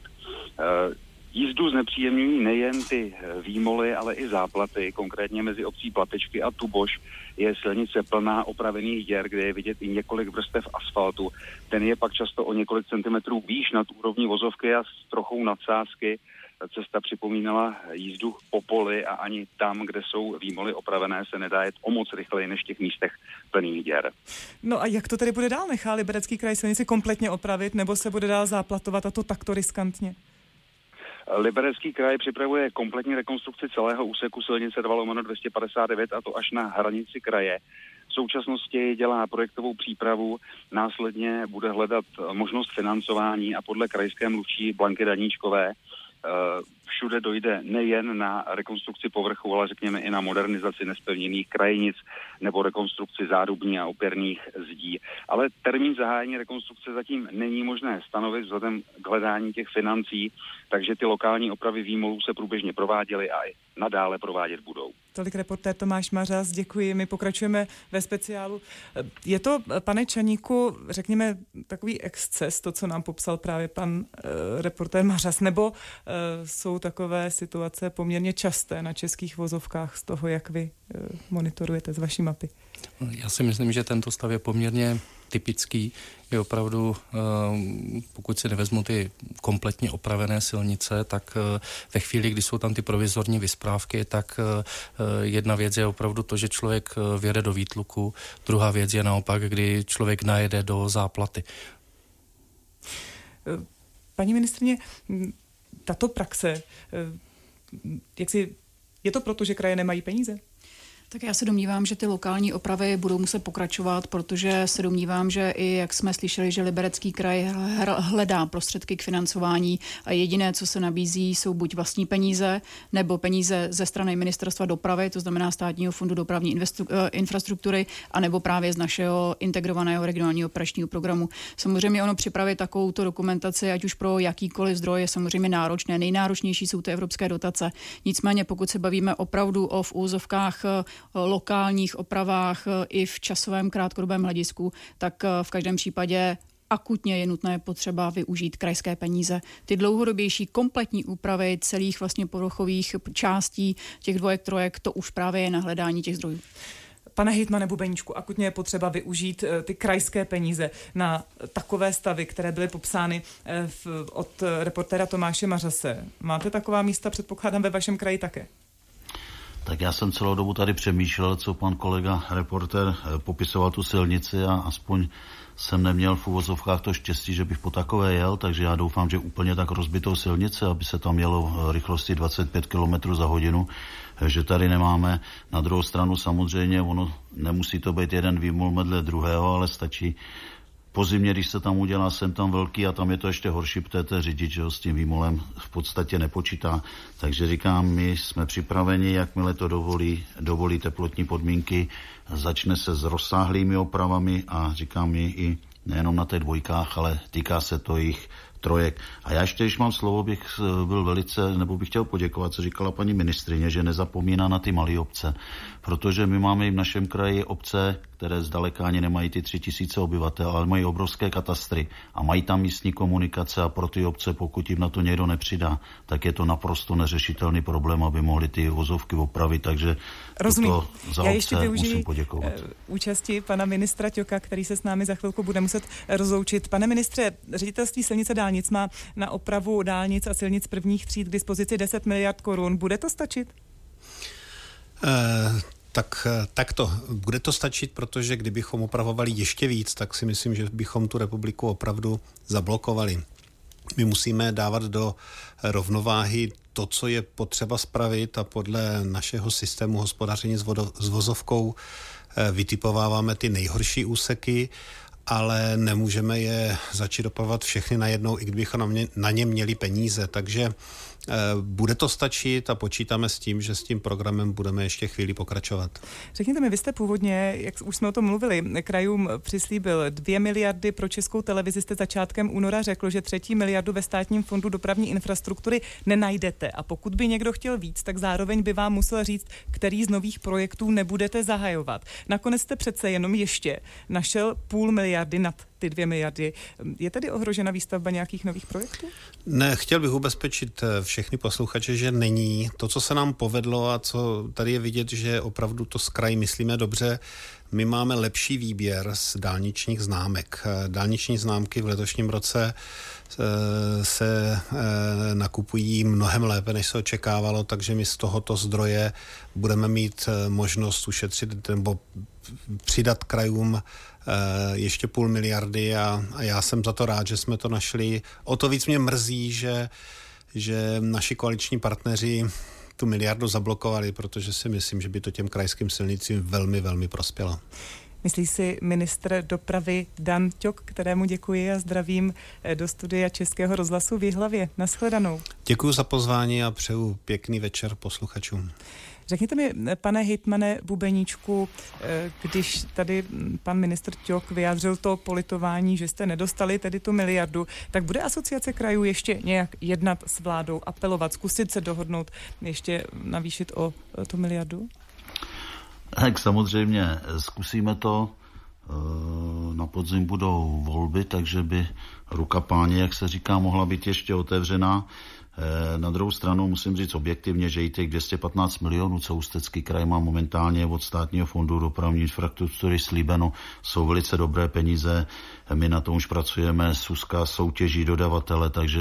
Jízdu znepříjemňují nejen ty výmoly, ale i záplaty. Konkrétně mezi obcí Blatečky a Tuboš je silnice plná opravených děr, kde je vidět i několik vrstev asfaltu. Ten je pak často o několik centimetrů výš nad úrovní vozovky a s trochou nadsázky. Cesta připomínala jízdu po poli a ani tam, kde jsou výmoly opravené, se nedá jet o moc rychleji než v těch místech plných děr. No a jak to tedy bude dál? Nechá Liberecký kraj silnici kompletně opravit, nebo se bude dál záplatovat a to takto riskantně? Liberecký kraj připravuje kompletní rekonstrukci celého úseku silnice 2/259 a to až na hranici kraje. V současnosti dělá projektovou přípravu, následně bude hledat možnost financování a podle krajské mluvčí Blanky Daníčkové všude dojde nejen na rekonstrukci povrchu, ale řekněme i na modernizaci nespevněných krajinic nebo rekonstrukci zádubní a opěrných zdí. Ale termín zahájení rekonstrukce zatím není možné stanovit vzhledem k hledání těch financí, takže ty lokální opravy výmolů se průběžně prováděly a i nadále provádět budou. Tolik reportér Tomáš Mařas, děkuji. My pokračujeme ve speciálu. Je to, pane Čaníku, řekněme, takový exces, to, co nám popsal právě pan reportér Mařas, nebo jsou takové situace poměrně časté na českých vozovkách z toho, jak vy monitorujete z vaší mapy? Já si myslím, že tento stav je poměrně typický. Je opravdu, pokud si nevezmu ty kompletně opravené silnice, tak ve chvíli, kdy jsou tam ty provizorní vysprávky, tak jedna věc je opravdu to, že člověk vjede do výtluku, druhá věc je naopak, kdy člověk najede do záplaty. Paní ministryně, tato praxe, je to proto, že kraje nemají peníze? Tak já se domnívám, že ty lokální opravy budou muset pokračovat, protože se domnívám, že i jak jsme slyšeli, že Liberecký kraj hledá prostředky k financování a jediné, co se nabízí, jsou buď vlastní peníze, nebo peníze ze strany Ministerstva dopravy, to znamená Státního fondu dopravní infrastruktury, anebo právě z našeho integrovaného regionálního operačního programu. Samozřejmě ono připravit takovouto dokumentaci, ať už pro jakýkoliv zdroj, je samozřejmě náročné. Nejnáročnější jsou ty evropské dotace. Nicméně, pokud se bavíme opravdu o v úzovkách lokálních opravách i v časovém krátkodobém hledisku, tak v každém případě akutně je nutné potřeba využít krajské peníze. Ty dlouhodobější kompletní úpravy celých vlastně povrchových částí těch dvojek, trojek, to už právě je na hledání těch zdrojů. Pane hejtmane Bubeníčku, akutně je potřeba využít ty krajské peníze na takové stavy, které byly popsány od reportéra Tomáše Mařase. Máte taková místa, předpokládám, ve vašem kraji také? Tak já jsem celou dobu tady přemýšlel, co pan kolega reportér popisoval tu silnici a aspoň jsem neměl v uvozovkách to štěstí, že bych po takové jel, takže já doufám, že úplně tak rozbitou silnici, aby se tam jelo rychlosti 25 km za hodinu, že tady nemáme. Na druhou stranu samozřejmě ono nemusí to být jeden výmul medle druhého, ale stačí po zimě, když se tam udělá sem tam velký a tam je to ještě horší, protože řidič, že ho s tím výmolem v podstatě nepočítá. Takže říkám, my jsme připraveni, jakmile to dovolí teplotní podmínky, začne se s rozsáhlými opravami a říkám mi i nejenom na těch dvojkách, ale týká se to jich trojek. A já ještě, když mám slovo, bych chtěl poděkovat, co říkala paní ministryně, že nezapomíná na ty malé obce, protože my máme i v našem kraji obce, které zdaleka ani nemají ty 3000 obyvatel, ale mají obrovské katastry a mají tam místní komunikace a pro ty obce, pokud jim na to někdo nepřidá, tak je to naprosto neřešitelný problém, aby mohli ty vozovky opravit, takže to za obce musím poděkovat. Účasti pana ministra Ťoka, který se s námi za chvilku bude muset rozloučit. Pane ministře, Ředitelství silnice dálnic má na opravu dálnic a silnic prvních tříd k dispozici 10 miliard korun. Bude to stačit? Tak to bude to stačit, protože kdybychom opravovali ještě víc, tak si myslím, že bychom tu republiku opravdu zablokovali. My musíme dávat do rovnováhy to, co je potřeba spravit a podle našeho systému hospodaření s vozovkou vytipováváme ty nejhorší úseky, ale nemůžeme je začít opravovat všechny najednou, i kdybychom na ně měli peníze. Takže bude to stačit a počítáme s tím, že s tím programem budeme ještě chvíli pokračovat. Řekněte mi, vy jste původně, jak už jsme o tom mluvili, krajům přislíbil 2 miliardy pro Českou televizi, jste začátkem února řekl, že 3. miliardu ve Státním fondu dopravní infrastruktury nenajdete. A pokud by někdo chtěl víc, tak zároveň by vám musel říct, který z nových projektů nebudete zahajovat. Nakonec jste přece jenom ještě našel 0,5 miliardy nad ty 2 miliardy. Je tedy ohrožena výstavba nějakých nových projektů? Ne, chtěl bych ubezpečit všechny posluchače, že není. To, co se nám povedlo a co tady je vidět, že opravdu to s krají myslíme dobře, my máme lepší výběr z dálničních známek. Dálniční známky v letošním roce se nakupují mnohem lépe, než se očekávalo, takže my z tohoto zdroje budeme mít možnost ušetřit nebo přidat krajům ještě 0,5 miliardy a já jsem za to rád, že jsme to našli. O to víc mě mrzí, že naši koaliční partneři tu miliardu zablokovali, protože si myslím, že by to těm krajským silnicím velmi, velmi prospělo. Myslí si ministr dopravy Dan Ťok, kterému děkuji a zdravím do studia Českého rozhlasu v Jihlavě. Nashledanou. Děkuji za pozvání a přeju pěkný večer posluchačům. Řekněte mi, pane hejtmane Bubeníčku, když tady pan ministr Ťok vyjádřil to politování, že jste nedostali tedy tu miliardu, tak bude Asociace krajů ještě nějak jednat s vládou, apelovat, zkusit se dohodnout, ještě navýšit o tu miliardu? Tak samozřejmě zkusíme to. Na podzim budou volby, takže by ruka páně, jak se říká, mohla být ještě otevřená. Na druhou stranu musím říct objektivně, že i těch 215 milionů, co Ústecký kraj má momentálně od Státního fondu dopravní infrastruktury slíbeno, jsou velice dobré peníze. My na tom už pracujeme, SÚSKA soutěží dodavatele, takže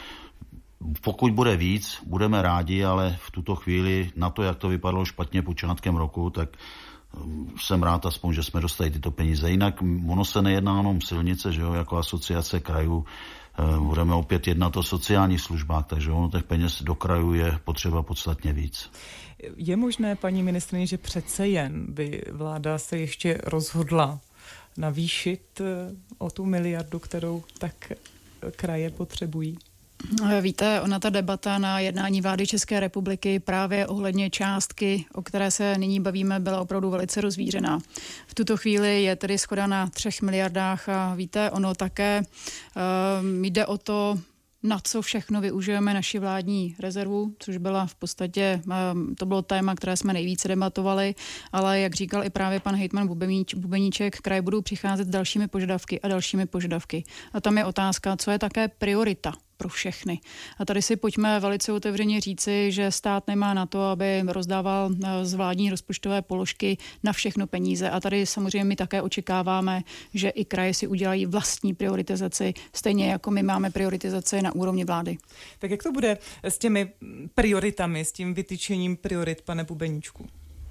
pokud bude víc, budeme rádi, ale v tuto chvíli na to, jak to vypadalo špatně počátkem roku, tak jsem rád aspoň, že jsme dostali tyto peníze. Jinak ono se nejedná jenom silnice, že jo, jako asociace krajů. Budeme opět jednat o sociálních službách, takže ono těch peněz do krajů je potřeba podstatně víc. Je možné, paní ministryně, že přece jen by vláda se ještě rozhodla navýšit o tu miliardu, kterou tak kraje potřebují? Víte, ona ta debata na jednání vlády České republiky právě ohledně částky, o které se nyní bavíme, byla opravdu velice rozvířená. V tuto chvíli je tedy shoda na 3 miliardách a víte, ono také jde o to, na co všechno využijeme naši vládní rezervu, což byla v podstatě, to bylo téma, které jsme nejvíce debatovali, ale jak říkal i právě pan hejtman Bubeníček, kraje budou přicházet s dalšími požadavky a dalšími požadavky. A tam je otázka, co je také priorita pro všechny. A tady si pojďme velice otevřeně říci, že stát nemá na to, aby rozdával z vládní rozpočtové položky na všechno peníze. A tady samozřejmě my také očekáváme, že i kraje si udělají vlastní prioritizaci, stejně jako my máme prioritizaci na úrovni vlády. Tak jak to bude s těmi prioritami, s tím vytyčením priorit, pane Bubeníčku?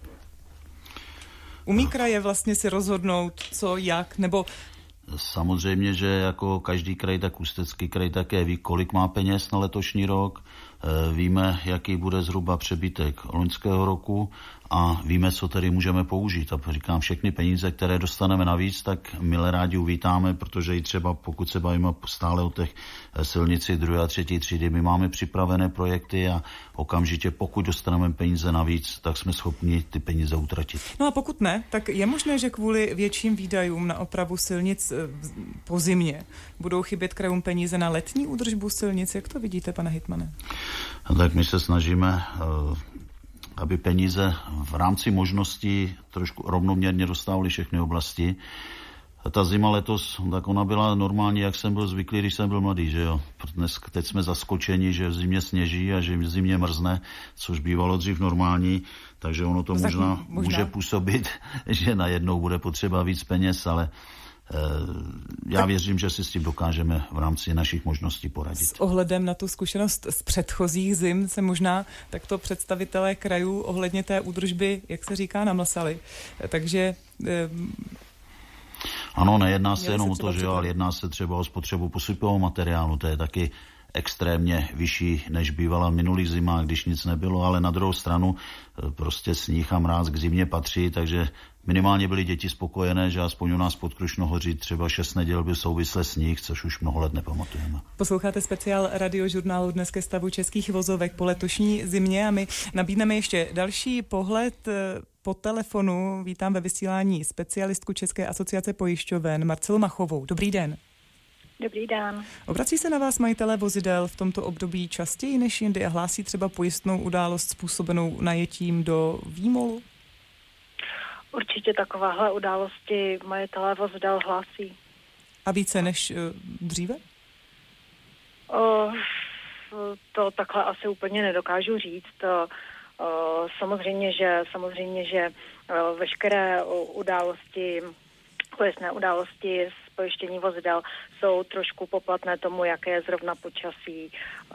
Umí kraje vlastně si rozhodnout, co, jak, nebo... Samozřejmě, že jako každý kraj, tak Ústecký kraj také ví, kolik má peněz na letošní rok. Víme, jaký bude zhruba přebytek loňského roku a víme, co tedy můžeme použít. A říkám, všechny peníze, které dostaneme navíc, tak milé rádi uvítáme, protože i třeba pokud se bavíme stále o těch silnici 2. a 3. třídy, my máme připravené projekty a okamžitě, pokud dostaneme peníze navíc, tak jsme schopni ty peníze utratit. No a pokud ne, tak je možné, že kvůli větším výdajům na opravu silnic po zimě budou chybět krajům peníze na letní údržbu silnic. Jak to vidíte, pane hejtmane? Tak my se snažíme, aby peníze v rámci možností trošku rovnoměrně dostávaly všechny oblasti. Ta zima letos, tak ona byla normální, jak jsem byl zvyklý, když jsem byl mladý, že jo. Teď jsme zaskočeni, že v zimě sněží a že v zimě mrzne, což bývalo dřív normální, takže ono to možná může působit, že najednou bude potřeba víc peněz, ale já věřím, že si s tím dokážeme v rámci našich možností poradit. S ohledem na tu zkušenost z předchozích zim se možná takto představitelé krajů ohledně té údržby, jak se říká, namlsali. Takže... Ano, nejedná se jenom o to, že jo, ale jedná se třeba o spotřebu posypového materiálu, to je taky extrémně vyšší, než bývala v minulých zimách, když nic nebylo, ale na druhou stranu prostě sníh a mráz k zimě patří, takže minimálně byly děti spokojené, že aspoň u nás pod Krušnohoří třeba 6 neděl byl souvisle sníh, což už mnoho let nepamatujeme. Posloucháte speciál radiožurnálu Dnes ke stavu českých vozovek po letošní zimě a my nabídneme ještě další pohled po telefonu. Vítám ve vysílání specialistku České asociace pojišťoven Marcelu Machovou. Dobrý den. Dobrý den. Obrací se na vás majitelé vozidel v tomto období častěji než jindy a hlásí třeba pojistnou událost způsobenou najetím do výmolu? Určitě takovéhle události majitelé vozidel hlásí. A více než dříve? To takhle asi úplně nedokážu říct. Samozřejmě, že veškeré události, pojistné události z pojištění vozidel jsou trošku poplatné tomu, jaké je zrovna počasí.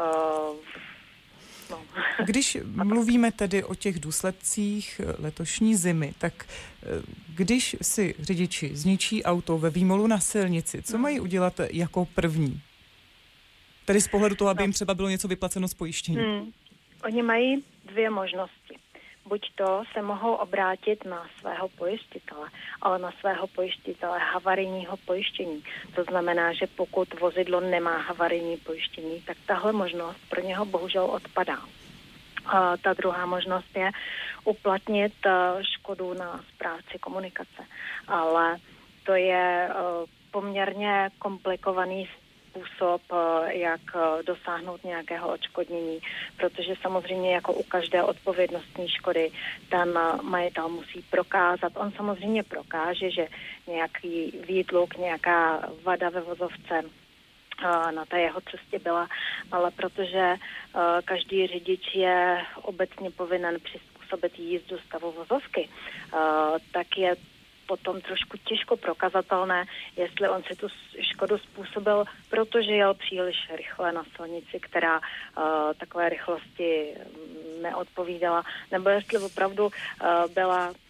Když mluvíme tedy o těch důsledcích letošní zimy, tak když si řidiči zničí auto ve výmolu na silnici, co mají udělat jako první? Tedy z pohledu toho, aby jim třeba bylo něco vyplaceno z pojištění. Oni mají 2 možnosti. Buď to se mohou obrátit na svého pojistitele, ale na svého pojistitele havarijního pojištění. To znamená, že pokud vozidlo nemá havarijní pojištění, tak tahle možnost pro něho bohužel odpadá. A ta druhá možnost je uplatnit škodu na správci komunikace. Ale to je poměrně komplikovaný způsob, jak dosáhnout nějakého odškodnění, protože samozřejmě jako u každé odpovědnostní škody ten majitel musí prokázat. On samozřejmě prokáže, že nějaký výtluk, nějaká vada ve vozovce na té jeho cestě byla, ale protože každý řidič je obecně povinen přizpůsobit jízdu stavu vozovky, tak je potom trošku těžko prokazatelné, jestli on si tu škodu způsobil, protože jel příliš rychle na silnici, která takové rychlosti neodpovídala, nebo jestli opravdu byla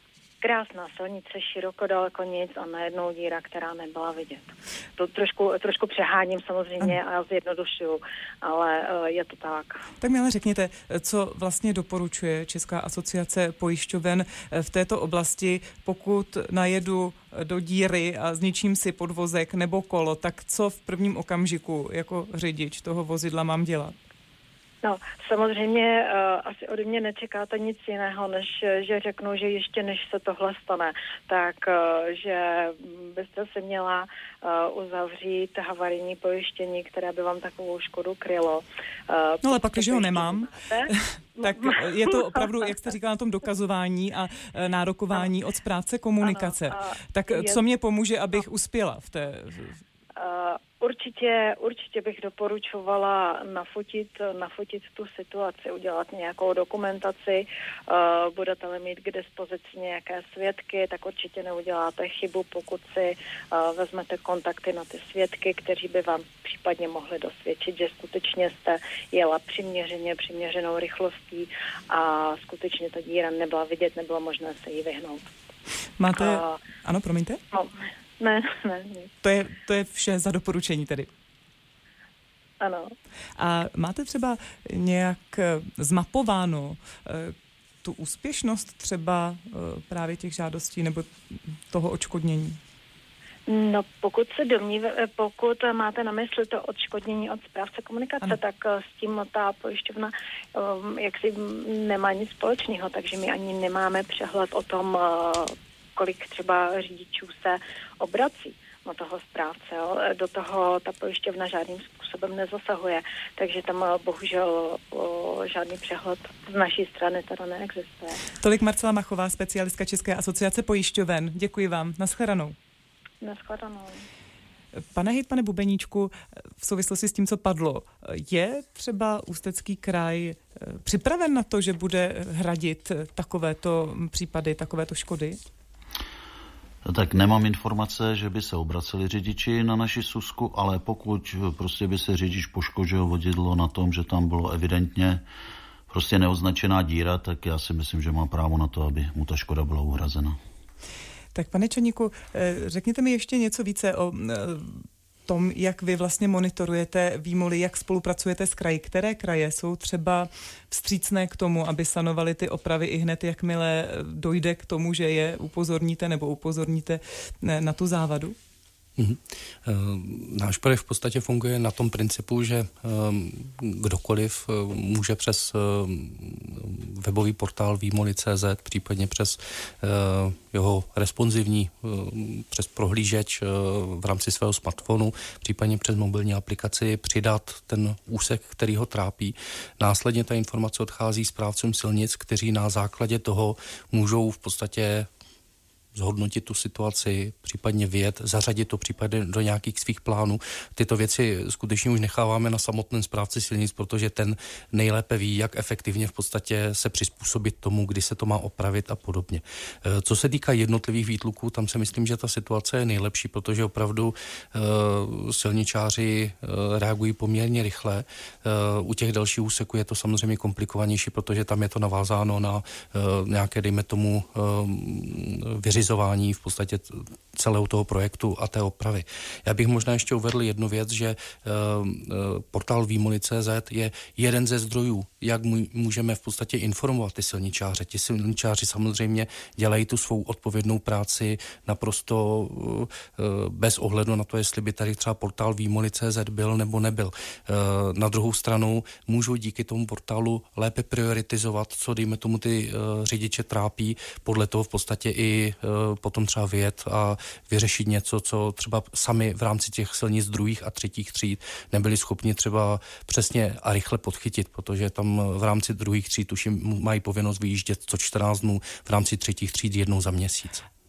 krásná silnice, široko, daleko nic a najednou díra, která nebyla vidět. To trošku přeháním samozřejmě a zjednodušuju, ale je to tak. Tak mi ale řekněte, co vlastně doporučuje Česká asociace pojišťoven v této oblasti, pokud najedu do díry a zničím si podvozek nebo kolo, tak co v prvním okamžiku jako řidič toho vozidla mám dělat? No, samozřejmě asi ode mě nečekáte nic jiného, než že řeknu, že ještě než se tohle stane, tak že byste si měla uzavřít havarijní pojištění, které by vám takovou škodu krylo. No ale pak, když ho nemám, tak je to opravdu, jak jste říkala, na tom dokazování a nárokování od správce komunikace. Tak co mě pomůže, abych uspěla v té... Určitě bych doporučovala nafotit tu situaci, udělat nějakou dokumentaci. Budete-li mít k dispozici nějaké svědky, tak určitě neuděláte chybu, pokud si vezmete kontakty na ty svědky, kteří by vám případně mohli dosvědčit, že skutečně jste jela přiměřenou rychlostí a skutečně ta díra nebyla vidět, nebylo možné se jí vyhnout. Máte... Ano, promiňte? No. Ne. To je vše za doporučení tedy. Ano. A máte třeba nějak zmapováno tu úspěšnost třeba právě těch žádostí nebo toho odškodnění? No, pokud máte na mysli to odškodnění od správce komunikace, ano. Tak s tím ta pojišťovna jaksi nemá nic společného, takže my ani nemáme přehled o tom, kolik třeba řidičů se obrací na toho správce. Jo. Do toho ta pojišťovna žádným způsobem nezasahuje, takže tam bohužel žádný přehled z naší strany teda neexistuje. Tolik Marcela Machová, specialistka České asociace pojišťoven. Děkuji vám. Naschledanou. Naschledanou. Pane hejtmane Bubeníčku, v souvislosti s tím, co padlo, je třeba Ústecký kraj připraven na to, že bude hradit takovéto případy, takovéto škody? Tak nemám informace, že by se obraceli řidiči na naši súsku, ale pokud prostě by se řidič poškodil vodidlo na tom, že tam bylo evidentně prostě neoznačená díra, tak já si myslím, že má právo na to, aby mu ta škoda byla uhrazena. Tak pane Čaníku, řekněte mi ještě něco více o tom, jak vy vlastně monitorujete výmoly, jak spolupracujete s kraji. Které kraje jsou třeba vstřícné k tomu, aby sanovaly ty opravy i hned, jakmile dojde k tomu, že je upozorníte na tu závadu? Náš projekt v podstatě funguje na tom principu, že kdokoliv může přes webový portál výmoly.cz, případně přes jeho responsivní, přes prohlížeč v rámci svého smartphonu, případně přes mobilní aplikaci přidat ten úsek, který ho trápí. Následně ta informace odchází správcům silnic, kteří na základě toho můžou v podstatě zhodnotit tu situaci, případně vyjet, zařadit to případně do nějakých svých plánů. Tyto věci skutečně už necháváme na samotném správci silnic, protože ten nejlépe ví, jak efektivně v podstatě se přizpůsobit tomu, kdy se to má opravit a podobně. Co se týká jednotlivých výtluků, tam si myslím, že ta situace je nejlepší, protože opravdu silničáři reagují poměrně rychle. U těch dalších úseků je to samozřejmě komplikovanější, protože tam je to navázáno na nějaké, dejme tomu, vyřizování v podstatě celého toho projektu a té opravy. Já bych možná ještě uvedl jednu věc, že portál výmoly.cz je jeden ze zdrojů, jak můžeme v podstatě informovat ty silničáře. Ti silničáři samozřejmě dělají tu svou odpovědnou práci naprosto bez ohledu na to, jestli by tady třeba portál výmoly.cz byl nebo nebyl. Na druhou stranu můžou díky tomu portálu lépe prioritizovat, co dejme tomu ty řidiče trápí, podle toho v podstatě i potom třeba vyjet a vyřešit něco, co třeba sami v rámci těch silnic druhých a třetích tříd nebyli schopni třeba přesně a rychle podchytit, protože tam v rámci druhých tříd už mají povinnost vyjíždět co 14 dnů, v rámci třetích tříd jednou za měsíc.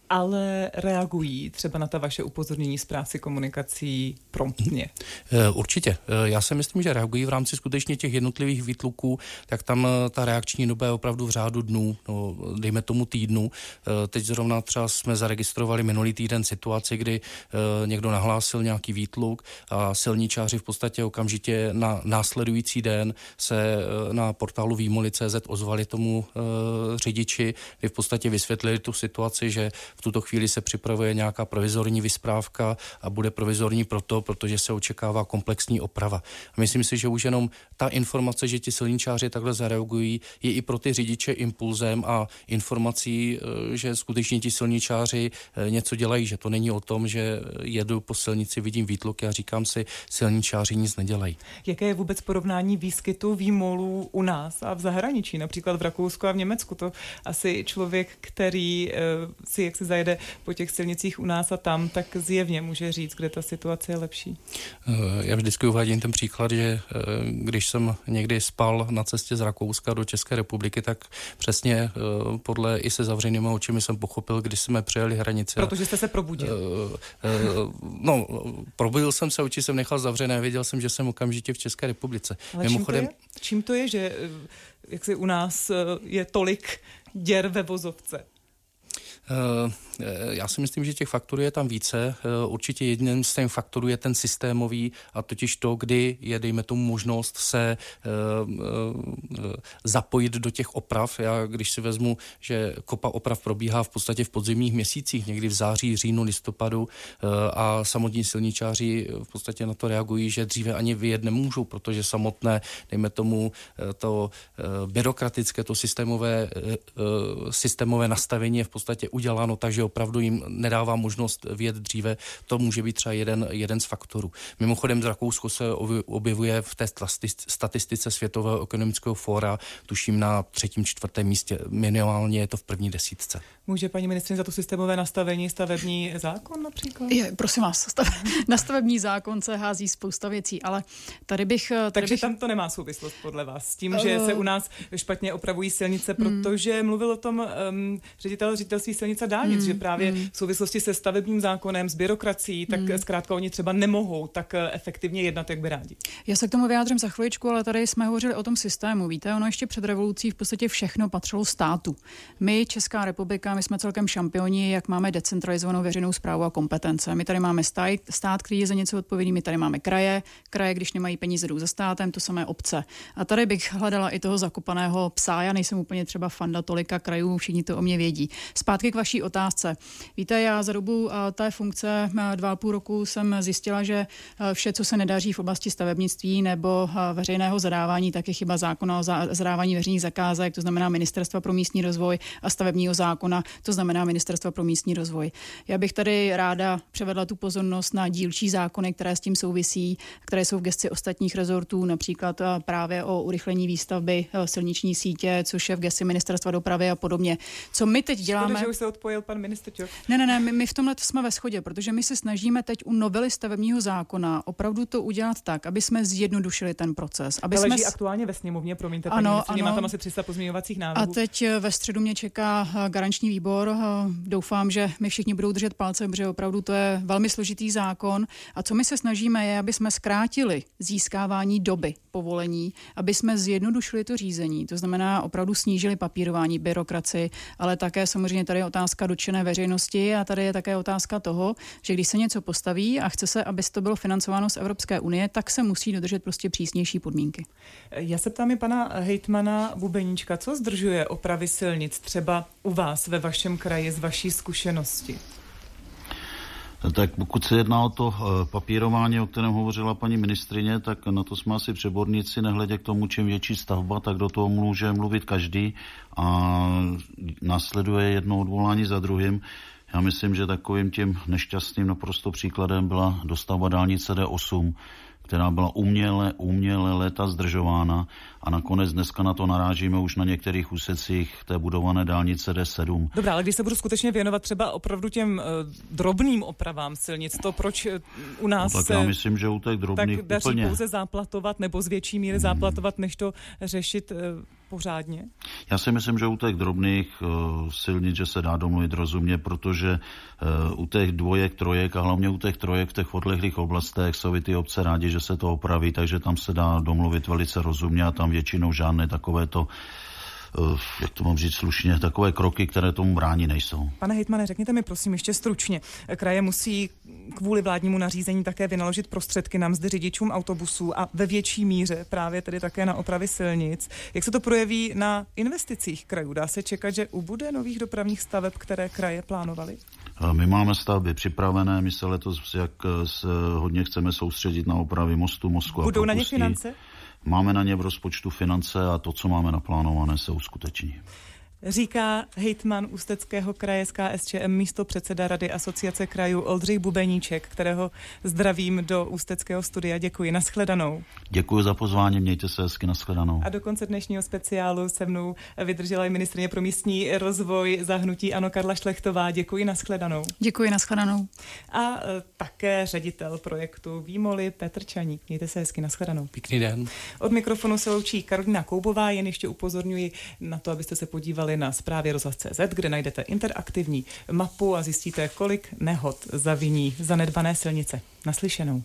ale reagují třeba na ta vaše upozornění z práci komunikací promptně? Určitě. Já si myslím, že reagují v rámci skutečně těch jednotlivých výtluků, tak tam ta reakční doba je opravdu v řádu dnů, no, dejme tomu týdnu. Teď zrovna třeba jsme zaregistrovali minulý týden situaci, kdy někdo nahlásil nějaký výtluk a silničáři v podstatě okamžitě na následující den se na portálu výmoly.cz ozvali tomu řidiči, kdy v podstatě vysvětlili tu situaci, že v tuto chvíli se připravuje nějaká provizorní vysprávka a bude provizorní protože se očekává komplexní oprava. A myslím si, že už jenom ta informace, že ti silničáři takhle zareagují, je i pro ty řidiče impulzem a informací, že skutečně ti silničáři něco dělají, že to není o tom, že jedu po silnici, vidím výtluky a říkám si, silničáři nic nedělají. Jaké je vůbec porovnání výskytu výmolů u nás a v zahraničí, například v Rakousku a v Německu? To asi člověk, který si jak se zajede po těch silnicích u nás a tam, tak zjevně může říct, kde ta situace je lepší. Já vždycky uvádím ten příklad, že když jsem někdy spal na cestě z Rakouska do České republiky, tak přesně podle i se zavřenými očimi jsem pochopil, když jsme přejeli hranici. Protože jste se probudil. Probudil jsem se, oči jsem nechal zavřené, věděl jsem, že jsem okamžitě v České republice. Ale mimochodem, čím to je, že jak si u nás je tolik děr ve vozovce? Já si myslím, že těch faktorů je tam více. Určitě jedním z těch faktorů je ten systémový, a totiž to, kdy je, dejme tomu, možnost se zapojit do těch oprav. Já když si vezmu, že kopa oprav probíhá v podstatě v podzimních měsících, někdy v září, říjnu, listopadu, a samotní silničáři v podstatě na to reagují, že dříve ani vyjet nemůžou, protože samotné, dejme tomu, to byrokratické, to systémové nastavení je v podstatě uděláno, takže opravdu jim nedává možnost vyjet dříve. To může být třeba jeden z faktorů. Mimochodem z Rakousko se objevuje v té statistice Světového ekonomického fóra, tuším na 3., 4. místě. Minimálně je to v první desítce. Může paní ministryně za to systémové nastavení stavební zákon například? Prosím vás, na stavební zákon se hází spousta věcí, ale tady bych... Takže tam to nemá souvislost podle vás s tím, že se u nás špatně opravují silnice, protože mluvil o tom ředitel ředitelství silnic a dálnic, že právě v souvislosti se stavebním zákonem, s byrokracií, tak zkrátka oni třeba nemohou tak efektivně jednat, jak by rádi. Já se k tomu vyjádřím za chviličku, ale tady jsme hovořili o tom systému. Víte, ono ještě před revolucí v podstatě všechno patřilo státu. My, Česká republika, my jsme celkem šampioni, jak máme decentralizovanou veřejnou správu a kompetence. My tady máme stát, který je za něco odpovědný, my tady máme kraje, když nemají peníze, jdou za státem, to samé obce. A tady bych hledala i toho zakopaného psa. Já nejsem úplně třeba fanda tolika krajů, všichni to o mě vědí. Zpátky k vaší otázce. Víte, já za dobu té funkce 2,5 roku jsem zjistila, že vše, co se nedaří v oblasti stavebnictví nebo veřejného zadávání, tak je chyba zákona o zadávání veřejných zakázek, to znamená Ministerstva pro místní rozvoj, a stavebního zákona, to znamená Ministerstva pro místní rozvoj. Já bych tady ráda převedla tu pozornost na dílčí zákony, které s tím souvisí, které jsou v gesci ostatních rezortů, například právě o urychlení výstavby silniční sítě, což je v gesci Ministerstva dopravy a podobně. Co my teď děláme? Škoda, že už se odpojil pan ministr Ťok. Ne, my v tomhle jsme ve shodě, protože my se snažíme teď u novely stavebního zákona opravdu to udělat tak, aby jsme zjednodušili ten proces. Aby leží aktuálně ve sněmovně, promiňte, paní ministryně, má tam asi 300 pozměňovacích návrhů. A teď ve středu mě čeká garanční výbor. Doufám, že my všichni budou držet palce, protože opravdu to je velmi složitý zákon. A co my se snažíme je, aby jsme zkrátili získávání doby povolení, aby jsme zjednodušili to řízení. To znamená opravdu snížili papírování, byrokracii, ale také samozřejmě tady je otázka dotčené veřejnosti a tady je také otázka toho, že když se něco postaví a chce se, aby to bylo financováno z Evropské unie, tak se musí dodržet prostě přísnější podmínky. Já se ptám i pana hejtmana Bubeníčka, co zdržuje opravy silnic třeba u vás ve vašem kraji z vaší zkušenosti? Tak pokud se jedná o to papírování, o kterém hovořila paní ministryně, tak na to jsme asi přeborníci, nehledě k tomu, čím větší stavba, tak do toho může mluvit každý a následuje jedno odvolání za druhým. Já myslím, že takovým tím nešťastným naprosto příkladem byla dostavba dálnice D8, která byla uměle léta zdržována a nakonec dneska na to narážíme už na některých úsecích té budované dálnice D7. Dobrá, ale když se budu skutečně věnovat třeba opravdu těm drobným opravám silnic, to proč u nás tak já myslím, že u těch drobných tak daří úplně pouze záplatovat nebo z větší míry záplatovat, než to řešit pořádně? Já si myslím, že u těch drobných silnic, že se dá domluvit rozumně, protože u těch dvojek, trojek a hlavně u těch trojek v těch odlehlých oblastech jsou i ty obce rádi, že se to opraví, takže tam se dá domluvit velice rozumně a tam většinou žádné takovéto, jak to mám říct slušně, takové kroky, které tomu brání, nejsou. Pane hejtmane, řekněte mi prosím ještě stručně. Kraje musí kvůli vládnímu nařízení také vynaložit prostředky na mzdy řidičům autobusů a ve větší míře právě tedy také na opravy silnic. Jak se to projeví na investicích krajů? Dá se čekat, že ubude nových dopravních staveb, které kraje plánovaly? My máme stavby připravené, my se letos hodně chceme soustředit na opravy mostu, mostku a budou propustí. Na ně finance? Máme na ně v rozpočtu finance a to, co máme naplánované, se uskuteční. Říká hejtman Ústeckého kraje z KSČM, místopředseda Rady Asociace krajů Oldřich Bubeníček, kterého zdravím do ústeckého studia. Děkuji, nashledanou. Děkuji za pozvání, mějte se hezky, nashledanou. A do konce dnešního speciálu se mnou vydržela i ministryně pro místní rozvoj za hnutí ANO Karla Šlechtová. Děkuji, nashledanou. Děkuji, nashledanou. A také ředitel projektu Výmoly Petr Čaník. Mějte se hezky, nashledanou. Pěkný den. Od mikrofonu se loučí Karolina Koubová, jen ještě upozorňuji na to, abyste se podívali na zprávě rozhlas.cz, kde najdete interaktivní mapu a zjistíte, kolik nehod zaviní zanedbané silnice. Naslyšenou.